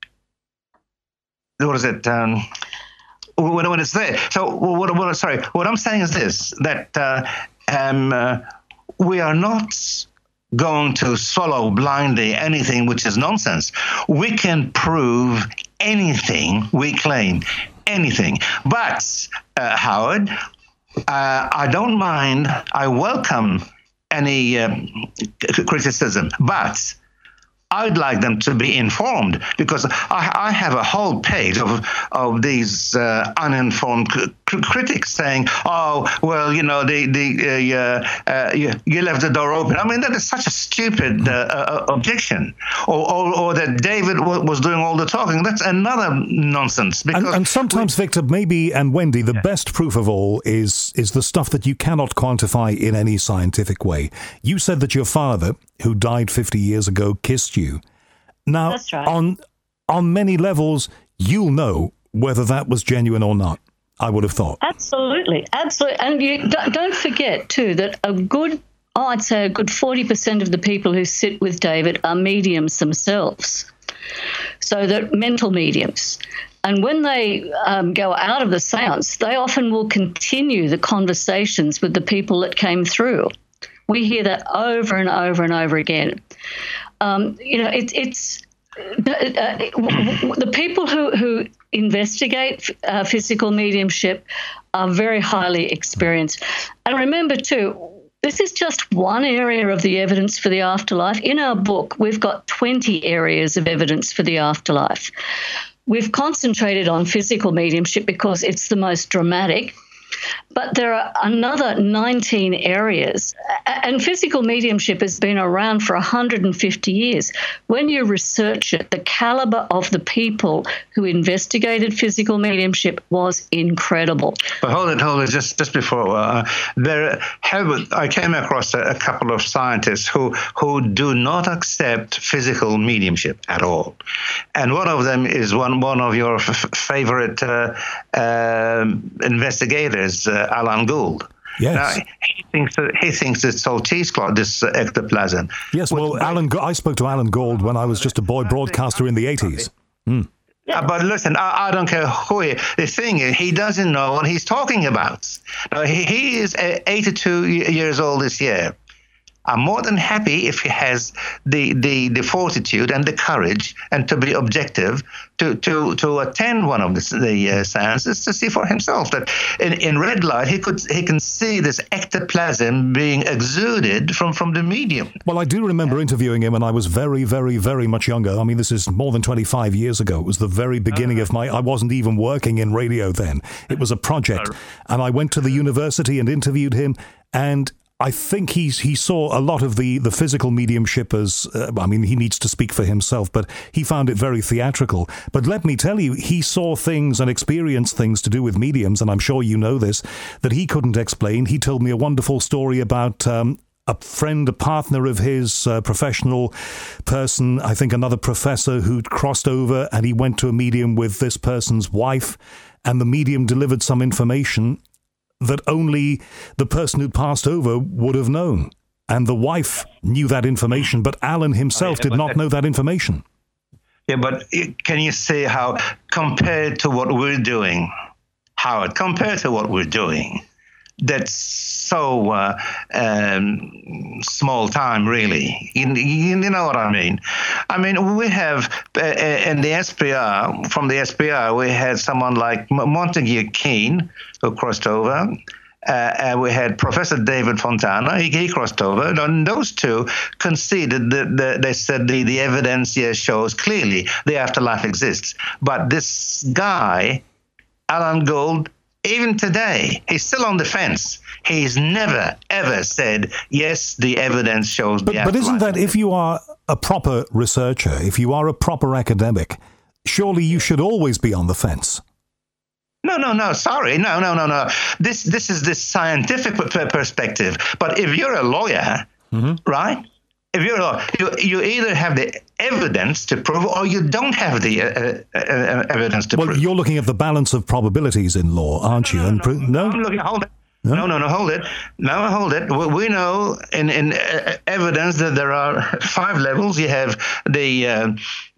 B: what is it? Um, When, when it's there. So, what, what, sorry, what I'm saying is this, that uh, um, uh, we are not going to swallow blindly anything which is nonsense. We can prove anything we claim, anything. But, uh, Howard, uh, I don't mind, I welcome any um, criticism, but I'd like them to be informed because I, I have a whole page of of these uh, uninformed cr- critics saying, "Oh, well, you know, the the uh, uh, you, you left the door open." I mean, that is such a stupid uh, uh, objection. Or, or or that David w- was doing all the talking. That's another nonsense. Because
A: and, and sometimes, we, Victor, maybe, and Wendy, the yeah. best proof of all is is the stuff that you cannot quantify in any scientific way. You said that your father, who died fifty years ago, kissed you. You. Now,
C: That's right.
A: on on many levels, you'll know whether that was genuine or not, I would have thought.
C: Absolutely, absolutely. And you don't, don't forget, too, that a good, oh, I'd say a good forty percent of the people who sit with David are mediums themselves. So they're mental mediums. And when they um, go out of the seance, they often will continue the conversations with the people that came through. We hear that over and over and over again. Um, you know, it, it's uh, the people who, who investigate uh, physical mediumship are very highly experienced. And remember, too, this is just one area of the evidence for the afterlife. In our book, we've got twenty areas of evidence for the afterlife. we've concentrated on physical mediumship because it's the most dramatic. But there are another nineteen areas, and physical mediumship has been around for one hundred fifty years. When you research it, the caliber of the people who investigated physical mediumship was incredible.
B: But hold it, hold it, just, just before. Uh, there have, I came across a, a couple of scientists who, who do not accept physical mediumship at all. And one of them is one, one of your f- favorite uh, uh, investigators, uh, Alan Gould.
A: Yes.
B: Now, he thinks that, he thinks it's all cheesecloth, this uh, ectoplasm.
A: Yes, well,
B: Which,
A: Alan, I spoke to Alan Gould when I was just a boy broadcaster in the eighties. Mm.
B: Yeah, but listen, I, I don't care who he. The thing is, he doesn't know what he's talking about. Now, he, he is eighty-two years old this year. I'm more than happy if he has the, the, the fortitude and the courage and to be objective to, to, to attend one of the, the uh, seances to see for himself that in, in red light he could he can see this ectoplasm being exuded from, from the medium.
A: Well, I do remember interviewing him when I was very, very, very much younger. I mean, this is more than twenty-five years ago. It was the very beginning of my... I wasn't even working in radio then. It was a project. And I went to the university and interviewed him, and I think he's, he saw a lot of the, the physical mediumship as, uh, I mean, he needs to speak for himself, but he found it very theatrical. But let me tell you, he saw things and experienced things to do with mediums, and I'm sure you know this, that he couldn't explain. He told me a wonderful story about um, a friend, a partner of his, uh, professional person, I think another professor who'd crossed over, and he went to a medium with this person's wife, and the medium delivered some information that only the person who'd passed over would have known. And the wife knew that information, but Alan himself
B: oh, yeah,
A: did not
B: that,
A: know that information.
B: Yeah, but can you see how, compared to what we're doing, Howard, compared to what we're doing, that's so uh, um, small time, really. You, you know what I mean? I mean, we have, uh, in the S P R, from the S P R, we had someone like Montague Keen, who crossed over. Uh, and we had Professor David Fontana, he, he crossed over, and those two conceded that the, they said the, the evidence here shows clearly the afterlife exists. But this guy, Alan Gould, even today, he's still on the fence. He's never, ever said, yes, the evidence shows
A: but,
B: the afterlife.
A: But isn't that, if you are a proper researcher, if you are a proper academic, surely you should always be on the fence?
B: No, no, no, sorry. No, no, no, no. This this is this scientific perspective. But if you're a lawyer, mm-hmm. right, if you're a lawyer, you, you either have the evidence to prove or you don't have the uh, uh, evidence to
A: well,
B: prove.
A: Well, you're looking at the balance of probabilities in law, aren't you?
B: No, no,
A: and pro-
B: no,
A: no?
B: I'm looking, hold it.
A: No?
B: no, no, no, hold it. No, hold it. We, we know in, in uh, evidence that there are five levels. You have the... Uh,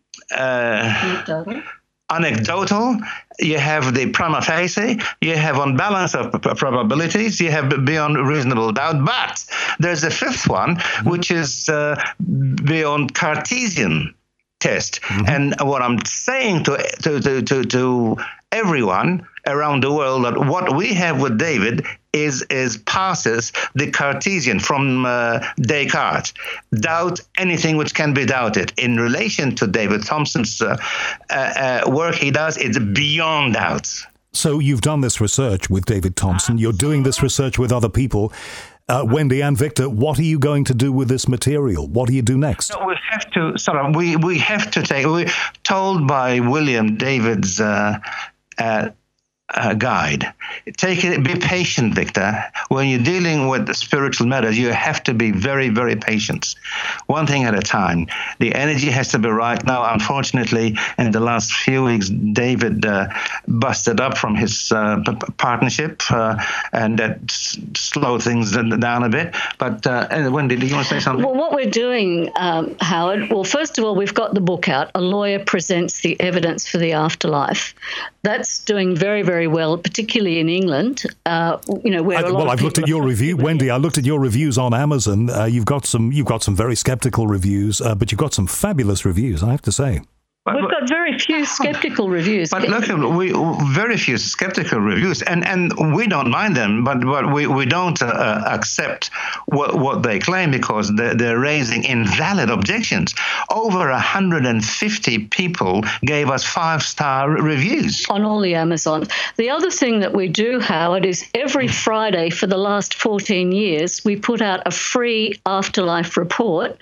B: uh, anecdotal, you have the prima facie, you have on balance of p- probabilities, you have beyond reasonable doubt, but there's a fifth one, mm-hmm. which is uh, beyond Cartesian test. Mm-hmm. And what I'm saying to, to, to, to, to everyone around the world, that what we have with David is is passes the Cartesian from uh, Descartes. Doubt anything which can be doubted. In relation to David Thompson's uh, uh, uh, work he does, it's beyond doubt.
A: So you've done this research with David Thompson. You're doing this research with other people. Uh, Wendy and Victor, what are you going to do with this material? What do you do next?
B: So we have to, sorry, we, we have to take, we're told by William David's uh, uh, Uh, guide. Take it. Be patient, Victor. When you're dealing with spiritual matters, you have to be very, very patient. One thing at a time. The energy has to be right. Now, unfortunately, in the last few weeks, David uh, busted up from his uh, p- partnership, uh, and that s- slowed things down a bit. But uh, Wendy, do you want to say something?
C: Well, what we're doing, um, Howard, well, first of all, we've got the book out. A Lawyer Presents the Evidence for the Afterlife. That's doing very, very well, particularly in England. Uh, you know, where
A: I,
C: a lot
A: well,
C: of
A: I've looked at your review, Wendy. I looked at your reviews on Amazon. Uh, you've got some, you've got some very skeptical reviews, uh, but you've got some fabulous reviews, I have to say.
B: But,
C: We've got very few skeptical reviews.
B: But look, we very few skeptical reviews, and, and we don't mind them, but, but we, we don't uh, accept what, what they claim because they're, they're raising invalid objections. Over one hundred fifty people gave us five-star reviews.
C: On all the Amazon. The other thing that we do, Howard, is every Friday for the last fourteen years, we put out a free afterlife report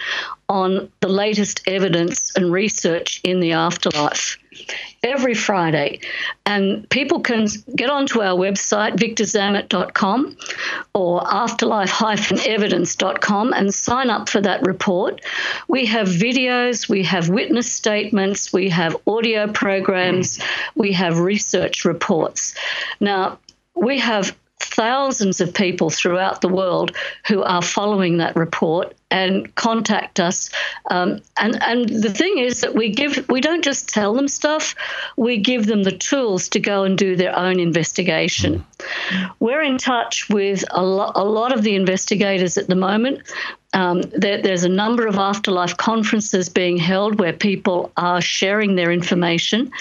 C: on the latest evidence and research in the afterlife every Friday. And people can get onto our website, victor zammit dot com or afterlife dash evidence dot com and sign up for that report. We have videos, we have witness statements, we have audio programs, we have research reports. Now, we have thousands of people throughout the world who are following that report and contact us. Um, and, and the thing is that we give we don't just tell them stuff, we give them the tools to go and do their own investigation. We're in touch with a, lo- a lot of the investigators at the moment. Um, there, there's a number of afterlife conferences being held where people are sharing their information.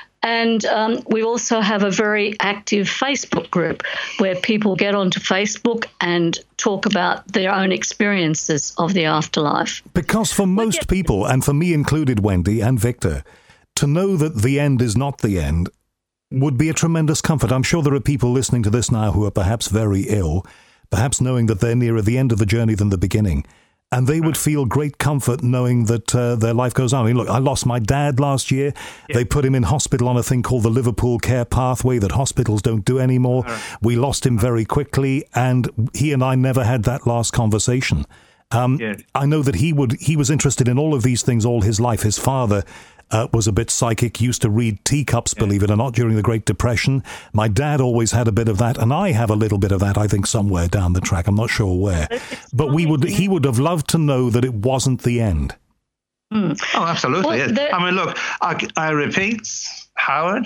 C: And um, we also have a very active Facebook group where people get onto Facebook and talk about their own experiences of the afterlife.
A: Because for most people, and for me included, Wendy and Victor, to know that the end is not the end would be a tremendous comfort. I'm sure there are people listening to this now who are perhaps very ill, perhaps knowing that they're nearer the end of the journey than the beginning. And they would feel great comfort knowing that uh, their life goes on. I mean, look, I lost my dad last year. Yeah. They put him in hospital on a thing called the Liverpool Care Pathway that hospitals don't do anymore. Uh, we lost him very quickly, and he and I never had that last conversation. Um, yeah. I know that he would. He was interested in all of these things all his life. His father Uh, was a bit psychic, used to read teacups, yeah. believe it or not, during the Great Depression. My dad always had a bit of that, and I have a little bit of that, I think, somewhere down the track. I'm not sure where. But we would. he would have loved to know that it wasn't the end.
B: Mm. Oh, absolutely.
C: Well, there-
B: I mean, look, I, I repeat, Howard,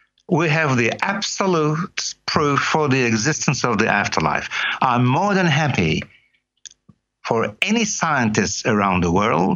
B: we have the absolute proof for the existence of the afterlife. I'm more than happy for any scientist around the world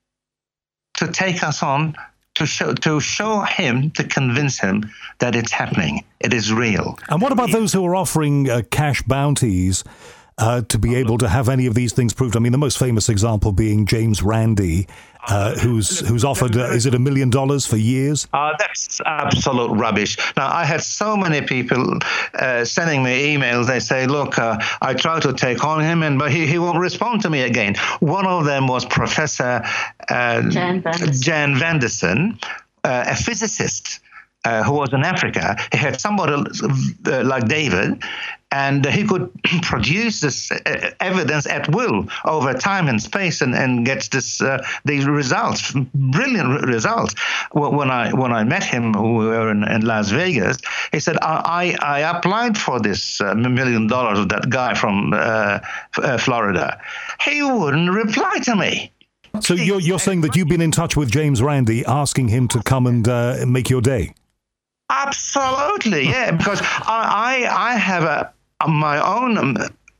B: to take us on to show to show him, to convince him that it's happening. It is real.
A: And what about those who are offering uh, cash bounties uh, to be able to have any of these things proved? I mean, the most famous example being James Randi, uh, who's who's offered, uh, is it a million dollars for years?
B: Uh, that's absolute rubbish. Now, I had so many people uh, sending me emails. They say, look, uh, I tried to take on him, and but he, he won't respond to me again. One of them was Professor uh, Jan Vanderson, Jan Vanderson uh, a physicist uh, who was in Africa. He had somebody uh, like David, and he could produce this uh, evidence at will over time and space, and, and gets this uh, these results, brilliant results. When I when I met him, we were in, in Las Vegas, he said, I, I, I applied for this uh, million dollars of that guy from uh, uh, Florida. He wouldn't reply to me.
A: So you're you're saying that you've been in touch with James Randi, asking him to come and uh, make your day?
B: Absolutely, yeah, because I I, I have a my own um,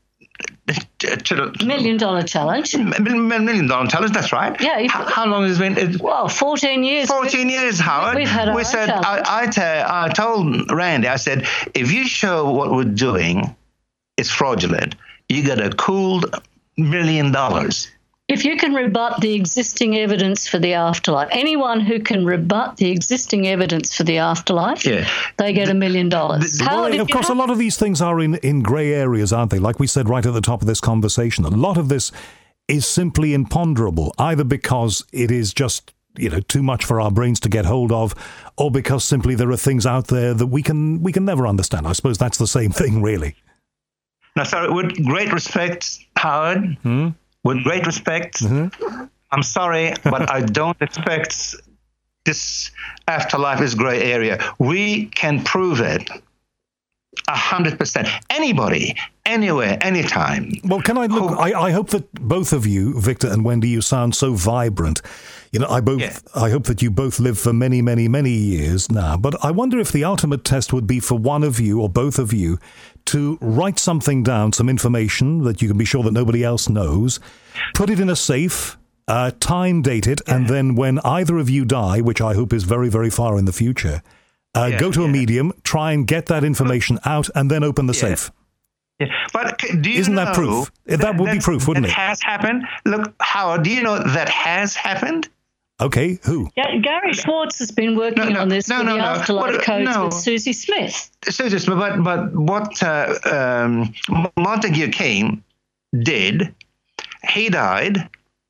C: million dollar challenge.
B: Million dollar challenge. That's right.
C: Yeah.
B: How, how long has it been? It,
C: well, fourteen years.
B: Fourteen years, Howard.
C: We've had our
B: we
C: own
B: said. I, I, te- I told Randy. I said, if you show what we're doing is fraudulent, you get a cool million dollars.
C: If you can rebut the existing evidence for the afterlife, anyone who can rebut the existing evidence for the afterlife, yeah. they get a million dollars.
A: Well, of course, have- a lot of these things are in, in grey areas, aren't they? Like we said right at the top of this conversation, a lot of this is simply imponderable, either because it is just, you know, too much for our brains to get hold of, or because simply there are things out there that we can we can never understand. I suppose that's the same thing, really.
B: Now, sorry, with great respect, Howard, hmm? with great respect, mm-hmm. I'm sorry, but I don't expect this afterlife is grey area. We can prove it a hundred percent. Anybody, anywhere, anytime.
A: Well, can I look? Who, I, I hope that both of you, Victor and Wendy, you sound so vibrant. You know, I both. Yeah. I hope that you both live for many, many, many years now. But I wonder if the ultimate test would be for one of you or both of you to write something down, some information that you can be sure that nobody else knows, put it in a safe, uh, time date it, yeah. and then when either of you die, which I hope is very, very far in the future, uh, yeah, go to yeah. a medium, try and get that information out, and then open the yeah. safe.
B: Yeah. But do you
A: Isn't
B: know
A: that proof? That, that would be proof, wouldn't
B: that
A: it?
B: That has happened. Look, Howard, do you know that has happened?
A: Okay, who?
C: Yeah, Gary Schwartz has been working no, no, on this
B: no,
C: with
B: no,
C: the
B: no.
C: afterlife
B: what,
C: codes
B: no.
C: with Susie Smith.
B: Susie Smith, but, but what uh, um, Montague Kane did, he died,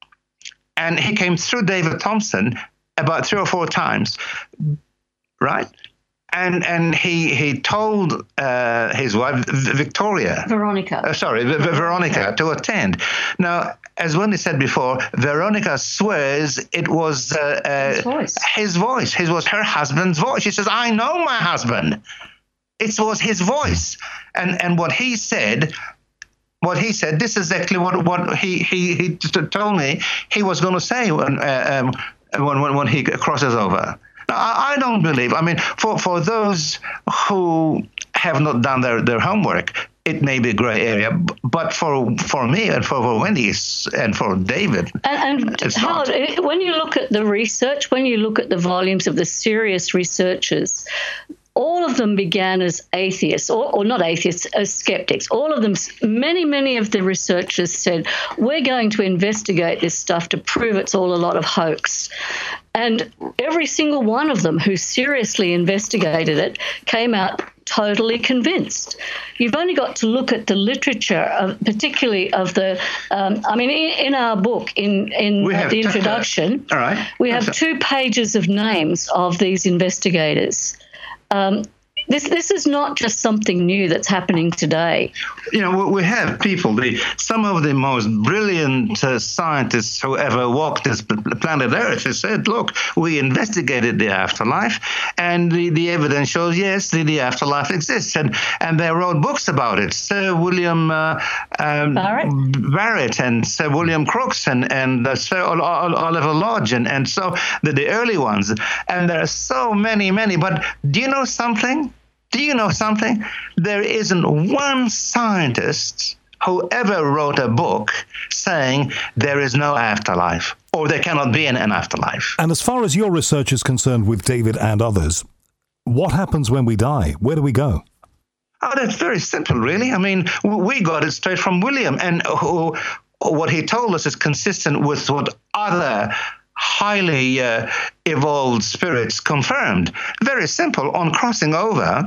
B: and he came through David Thompson about three or four times, right? And and he he told uh, his wife Victoria,
C: Veronica,
B: uh, sorry, v- Veronica, to attend. Now, as Wendy said before, Veronica swears it was uh, uh,
C: his voice.
B: His voice. It was her husband's voice. She says, "I know my husband. It was his voice." And and what he said. What he said, this is exactly what what he he, he told me he was going to say when, uh, um, when when when he crosses over. Now, I, I don't believe. I mean, for, for those who have not done their, their homework, it may be a grey area. But for for me and for, for Wendy and for David,
C: and, and
B: it's
C: Howard,
B: not.
C: When you look at the research, when you look at the volumes of the serious researchers, all of them began as atheists, or, or not atheists, as skeptics. All of them, many, many of the researchers said, we're going to investigate this stuff to prove it's all a lot of hoax. And every single one of them who seriously investigated it came out totally convinced. You've only got to look at the literature, of, particularly of the, um, I mean, in, in our book, in, in uh, the introduction,
B: all right.
C: we have two pages of names of these investigators. Um, this this is not just something new that's happening today.
B: You know, we have people, the, some of the most brilliant uh, scientists who ever walked this planet Earth, who said, look, we investigated the afterlife, and the, the evidence shows, yes, the, the afterlife exists. And, and they wrote books about it. Sir William uh, um,
C: Barrett?
B: Barrett and Sir William Crookes and, and uh, Sir Oliver Lodge, and, and so the, the early ones. And there are so many, many. But do you know something? Do you know something? There isn't one scientist who ever wrote a book saying there is no afterlife or there cannot be an, an afterlife.
A: And as far as your research is concerned with David and others, what happens when we die? Where do we go?
B: Oh, that's very simple, really. I mean, we got it straight from William, and who, what he told us is consistent with what other highly uh, evolved spirits confirmed. Very simple. On crossing over,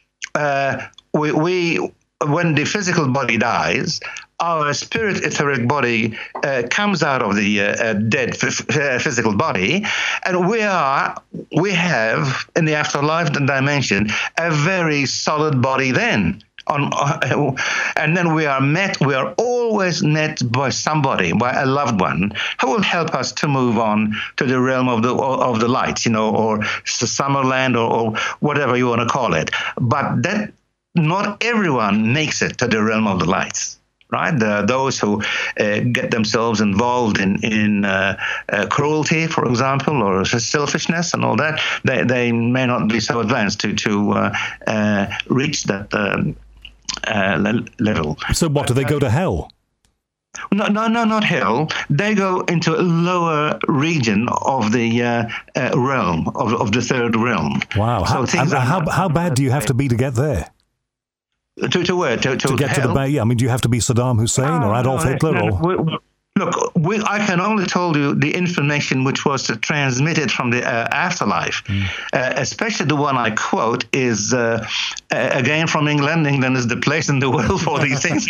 B: uh, we, we when the physical body dies, our spirit etheric body uh, comes out of the uh, dead f- f- physical body, and we are we have in the afterlife dimension a very solid body then. On, uh, and then we are met, we are always met by somebody, by a loved one, who will help us to move on to the realm of the of the light, you know, or Summerland, or, or whatever you want to call it. But that not everyone makes it to the realm of the lights. Right, the, those who uh, get themselves involved in in uh, uh, cruelty, for example, or selfishness and all that, they they may not be so advanced to to uh, uh, reach that um, uh, level.
A: So, what do they go to hell?
B: No, no, no, not hell. They go into a lower region of the uh, uh, realm of of the third realm.
A: Wow, how so and how, how bad do you have to be to get there?
B: To, to where? To, to,
A: to get
B: hell?
A: to the Bay? Yeah, I mean, do you have to be Saddam Hussein oh, or Adolf
B: no,
A: Hitler?
B: No, no.
A: Or?
B: We, look, we, I can only tell you the information which was transmitted from the uh, afterlife. Mm. Uh, especially the one I quote is, uh, uh, again, from England. England is the place in the world for these things.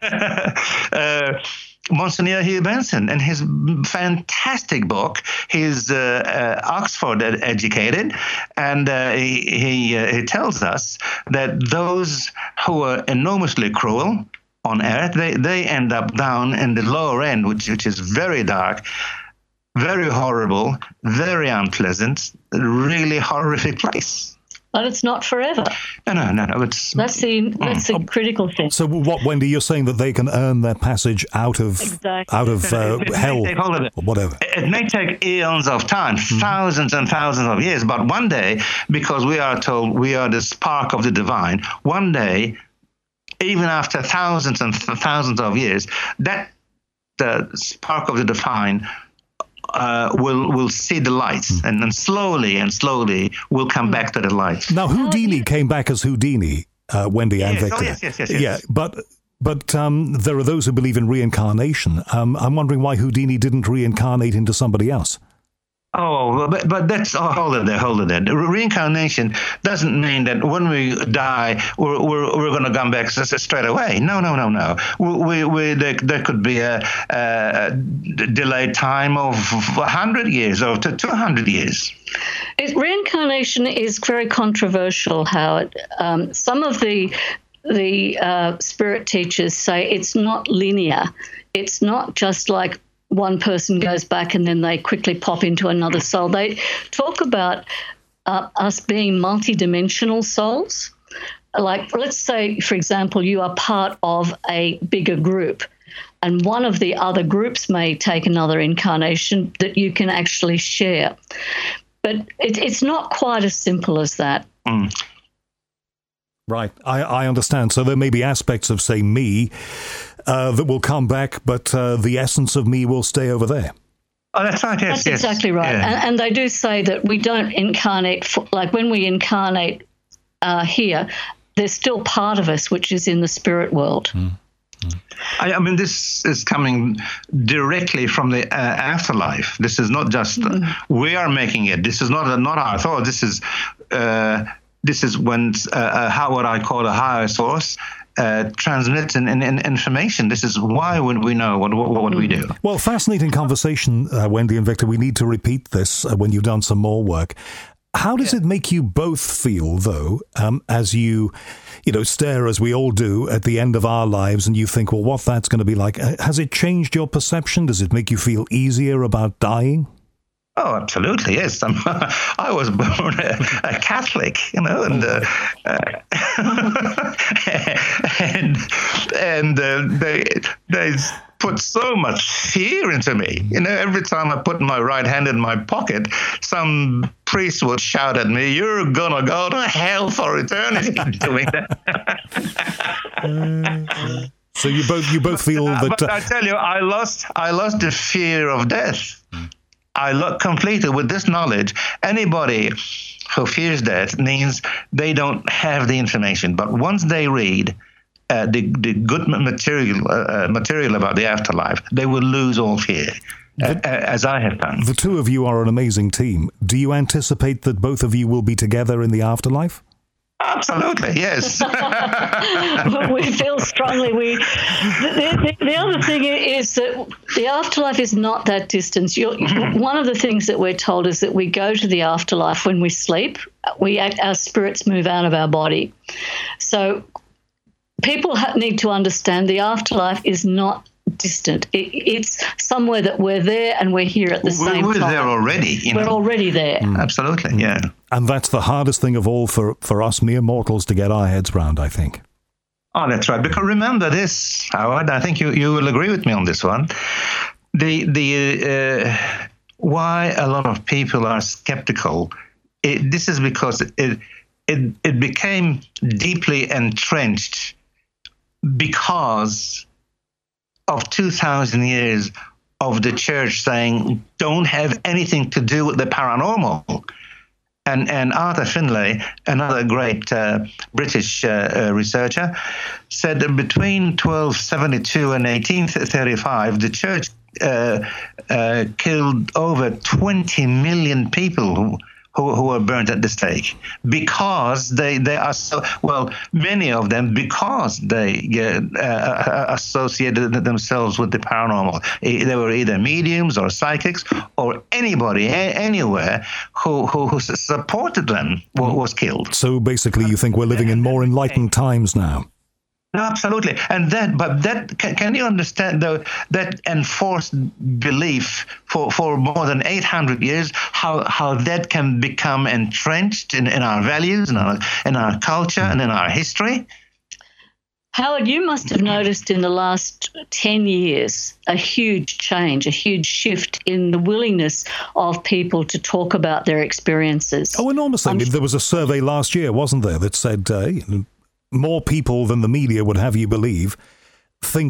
B: uh, Monsignor Hugh Benson, and his fantastic book. He's uh, uh, Oxford educated, and uh, he he, uh, he tells us that those who are enormously cruel on earth, they, they end up down in the lower end, which which is very dark, very horrible, very unpleasant, really horrific place.
C: But it's not forever.
B: No, no, no, no. It's
C: that's the that's the
A: mm.
C: critical thing.
A: So, what, Wendy? You're saying that they can earn their passage out of
C: exactly.
A: out of uh,
B: it, it
A: hell,
B: take, or
A: whatever.
B: It may take eons of time, mm. thousands and thousands of years, but one day, because we are told we are the spark of the divine, one day, even after thousands and th- thousands of years, that the spark of the divine uh, will will see the light, mm. and then slowly and slowly will come mm. back to the light.
A: Now, Houdini came back as Houdini, uh, Wendy and
B: yes.
A: Victor.
B: Oh, yes, yes, yes, yes.
A: Yeah, but but um, there are those who believe in reincarnation. Um, I'm wondering why Houdini didn't reincarnate into somebody else.
B: Oh, but, but that's oh, hold it there, hold it there. Reincarnation doesn't mean that when we die, we're we're, we're going to come back straight away. No, no, no, no. We, we, we there, there could be a, a delayed time of one hundred years or to two hundred years.
C: It, reincarnation is very controversial, Howard. Um, some of the the uh, spirit teachers say it's not linear. It's not just like one person goes back and then they quickly pop into another soul. They talk about uh, us being multidimensional souls. Like, let's say, for example, you are part of a bigger group and one of the other groups may take another incarnation that you can actually share. But it, it's not quite as simple as that.
B: Mm.
A: Right, I, I understand. So there may be aspects of, say, me uh, that will come back, but uh, the essence of me will stay over there.
B: Oh, that's right, yes,
C: That's
B: yes.
C: exactly right.
B: Yeah.
C: And, and they do say that we don't incarnate, for, like when we incarnate uh, here, there's still part of us which is in the spirit world.
A: Mm.
B: I, I mean, this is coming directly from the uh, afterlife. This is not just uh, mm. we are making it. This is not not our thought. This is uh, this is when uh, uh, how what I call a higher source uh, transmits in, in, in information. This is why we, we know what what, what mm. we do.
A: Well, fascinating conversation, uh, Wendy and Victor. We need to repeat this uh, when you've done some more work. How does yeah. it make you both feel, though, um, as you, you know, stare, as we all do, at the end of our lives and you think, well, what that's going to be like? Has it changed your perception? Does it make you feel easier about dying?
B: Oh, absolutely, yes. I'm, I was born a, a Catholic, you know, and uh, uh, and and uh, they they put so much fear into me. You know, every time I put my right hand in my pocket, some priest would shout at me, "You're gonna go to hell for eternity," doing that.
A: uh, so you both you both feel that.
B: But, but I tell you, I lost I lost the fear of death. I look completely with this knowledge. Anybody who fears death means they don't have the information. But once they read uh, the the good material uh, material about the afterlife, they will lose all fear, uh, the, as I have done.
A: The two of you are an amazing team. Do you anticipate that both of you will be together in the afterlife?
B: Absolutely, yes.
C: We feel strongly. We the, the, the other thing is that the afterlife is not that distance. You're, one of the things that we're told is that we go to the afterlife when we sleep. We act, our spirits move out of our body. So people ha- need to understand the afterlife is not distant. It, it's somewhere that we're there and we're here at the
B: we're,
C: same
B: we're
C: time.
B: We're there already. You
C: we're
B: know?
C: already there.
B: Mm. Absolutely, yeah.
A: And that's the hardest thing of all for, for us mere mortals to get our heads round, I think.
B: Oh, that's right. Because remember this, Howard, I think you, you will agree with me on this one. The the uh, why a lot of people are skeptical, it, this is because it, it it became deeply entrenched because of two thousand years of the church saying don't have anything to do with the paranormal. And and Arthur Finlay, another great uh, British uh, uh, researcher, said that between twelve seventy-two and eighteen thirty-five, the church uh, uh, killed over twenty million people who, who who were burnt at the stake because they, they are so, well, many of them because they uh, uh, associated themselves with the paranormal. They were either mediums or psychics or anybody, a- anywhere who, who, who supported them was killed.
A: So basically you think we're living in more enlightened times now?
B: No, absolutely. And that, but that, can, can you understand though, that enforced belief for, for more than eight hundred years, how, how that can become entrenched in, in our values, in our, in our culture, and in our history?
C: Howard, you must have noticed in the last ten years a huge change, a huge shift in the willingness of people to talk about their experiences.
A: Oh, enormously. I mean, there was a survey last year, wasn't there, that said uh, more people than the media would have you believe think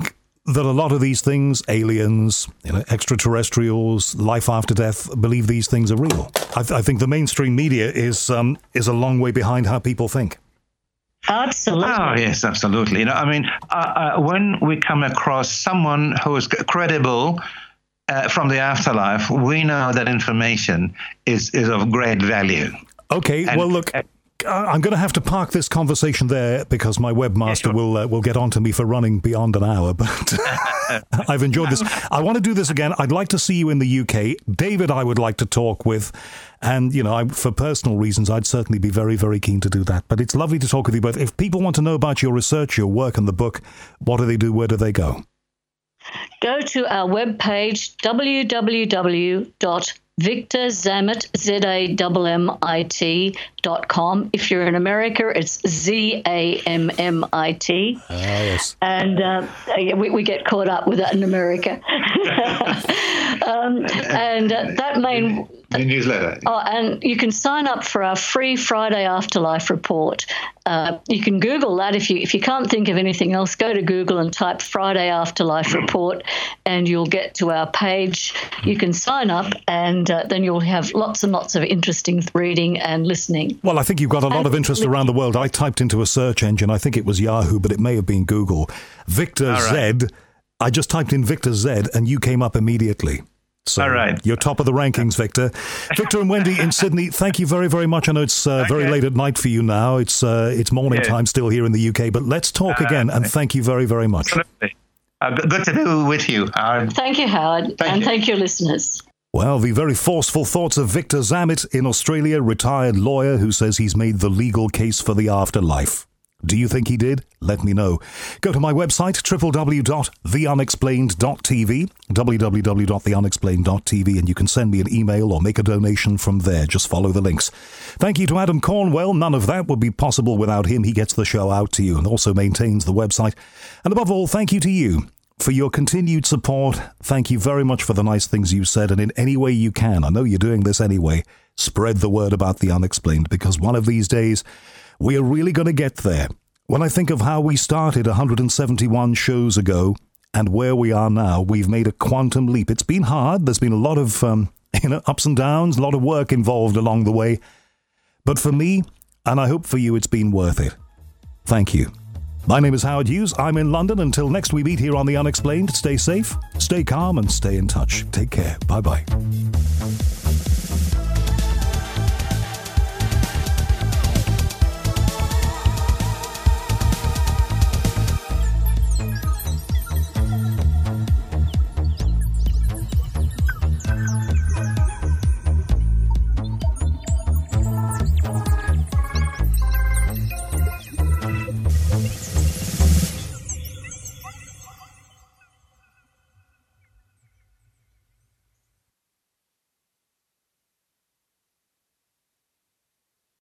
A: that a lot of these things, aliens, you know, extraterrestrials, life after death, believe these things are real. I, th- I think the mainstream media is um, is a long way behind how people think.
C: Absolutely.
B: Oh, yes, absolutely. You know, I mean, uh, uh, when we come across someone who is credible uh, from the afterlife, we know that information is, is of great value.
A: Okay,
B: and,
A: well, look, uh, I'm going to have to park this conversation there because my webmaster yeah, sure. will uh, will get on to me for running beyond an hour, but I've enjoyed this. I want to do this again. I'd like to see you in the U K. David, I would like to talk with, and, you know, I, for personal reasons, I'd certainly be very, very keen to do that. But it's lovely to talk with you both. If people want to know about your research, your work and the book, what do they do? Where do they go?
C: Go to our webpage, w w w dot Victor Zammit, Z A M M I T dot com. If you're in America, it's Z A M M I T.
A: Ah, yes.
C: And uh, we, we get caught up with that in America. um, and uh, that main...
B: The newsletter.
C: Oh, and you can sign up for our free Friday Afterlife report. Uh, you can Google that. If you if you can't think of anything else, go to Google and type Friday Afterlife report, and you'll get to our page. You can sign up, and uh, then you'll have lots and lots of interesting reading and listening.
A: Well, I think you've got a lot and of interest around the world. I typed into a search engine, I think it was Yahoo, but it may have been Google. Victor right. Z. I just typed in Victor Z, and you came up immediately. So
B: all right.
A: You're top of the rankings, Victor. Victor and Wendy in Sydney, thank you very, very much. I know it's uh, very okay. late at night for you now. It's uh, it's morning yeah. time still here in the U K, but let's talk uh, again, and thank you very, very much.
B: Absolutely. Uh, good to be with you, Howard.
C: Thank you, Howard, thank and you. Thank you, listeners.
A: Well, the very forceful thoughts of Victor Zammit in Australia, retired lawyer who says he's made the legal case for the afterlife. Do you think he did? Let me know. Go to my website, w w w dot the unexplained dot t v, w w w dot the unexplained dot t v, and you can send me an email or make a donation from there. Just follow the links. Thank you to Adam Cornwell. None of that would be possible without him. He gets the show out to you and also maintains the website. And above all, thank you to you for your continued support. Thank you very much for the nice things you said, and in any way you can, I know you're doing this anyway, spread the word about The Unexplained, because one of these days we are really going to get there. When I think of how we started one hundred seventy-one shows ago and where we are now, we've made a quantum leap. It's been hard. There's been a lot of um, you know, ups and downs, a lot of work involved along the way. But for me, and I hope for you, it's been worth it. Thank you. My name is Howard Hughes. I'm in London. Until next we meet here on The Unexplained, stay safe, stay calm, and stay in touch. Take care. Bye-bye.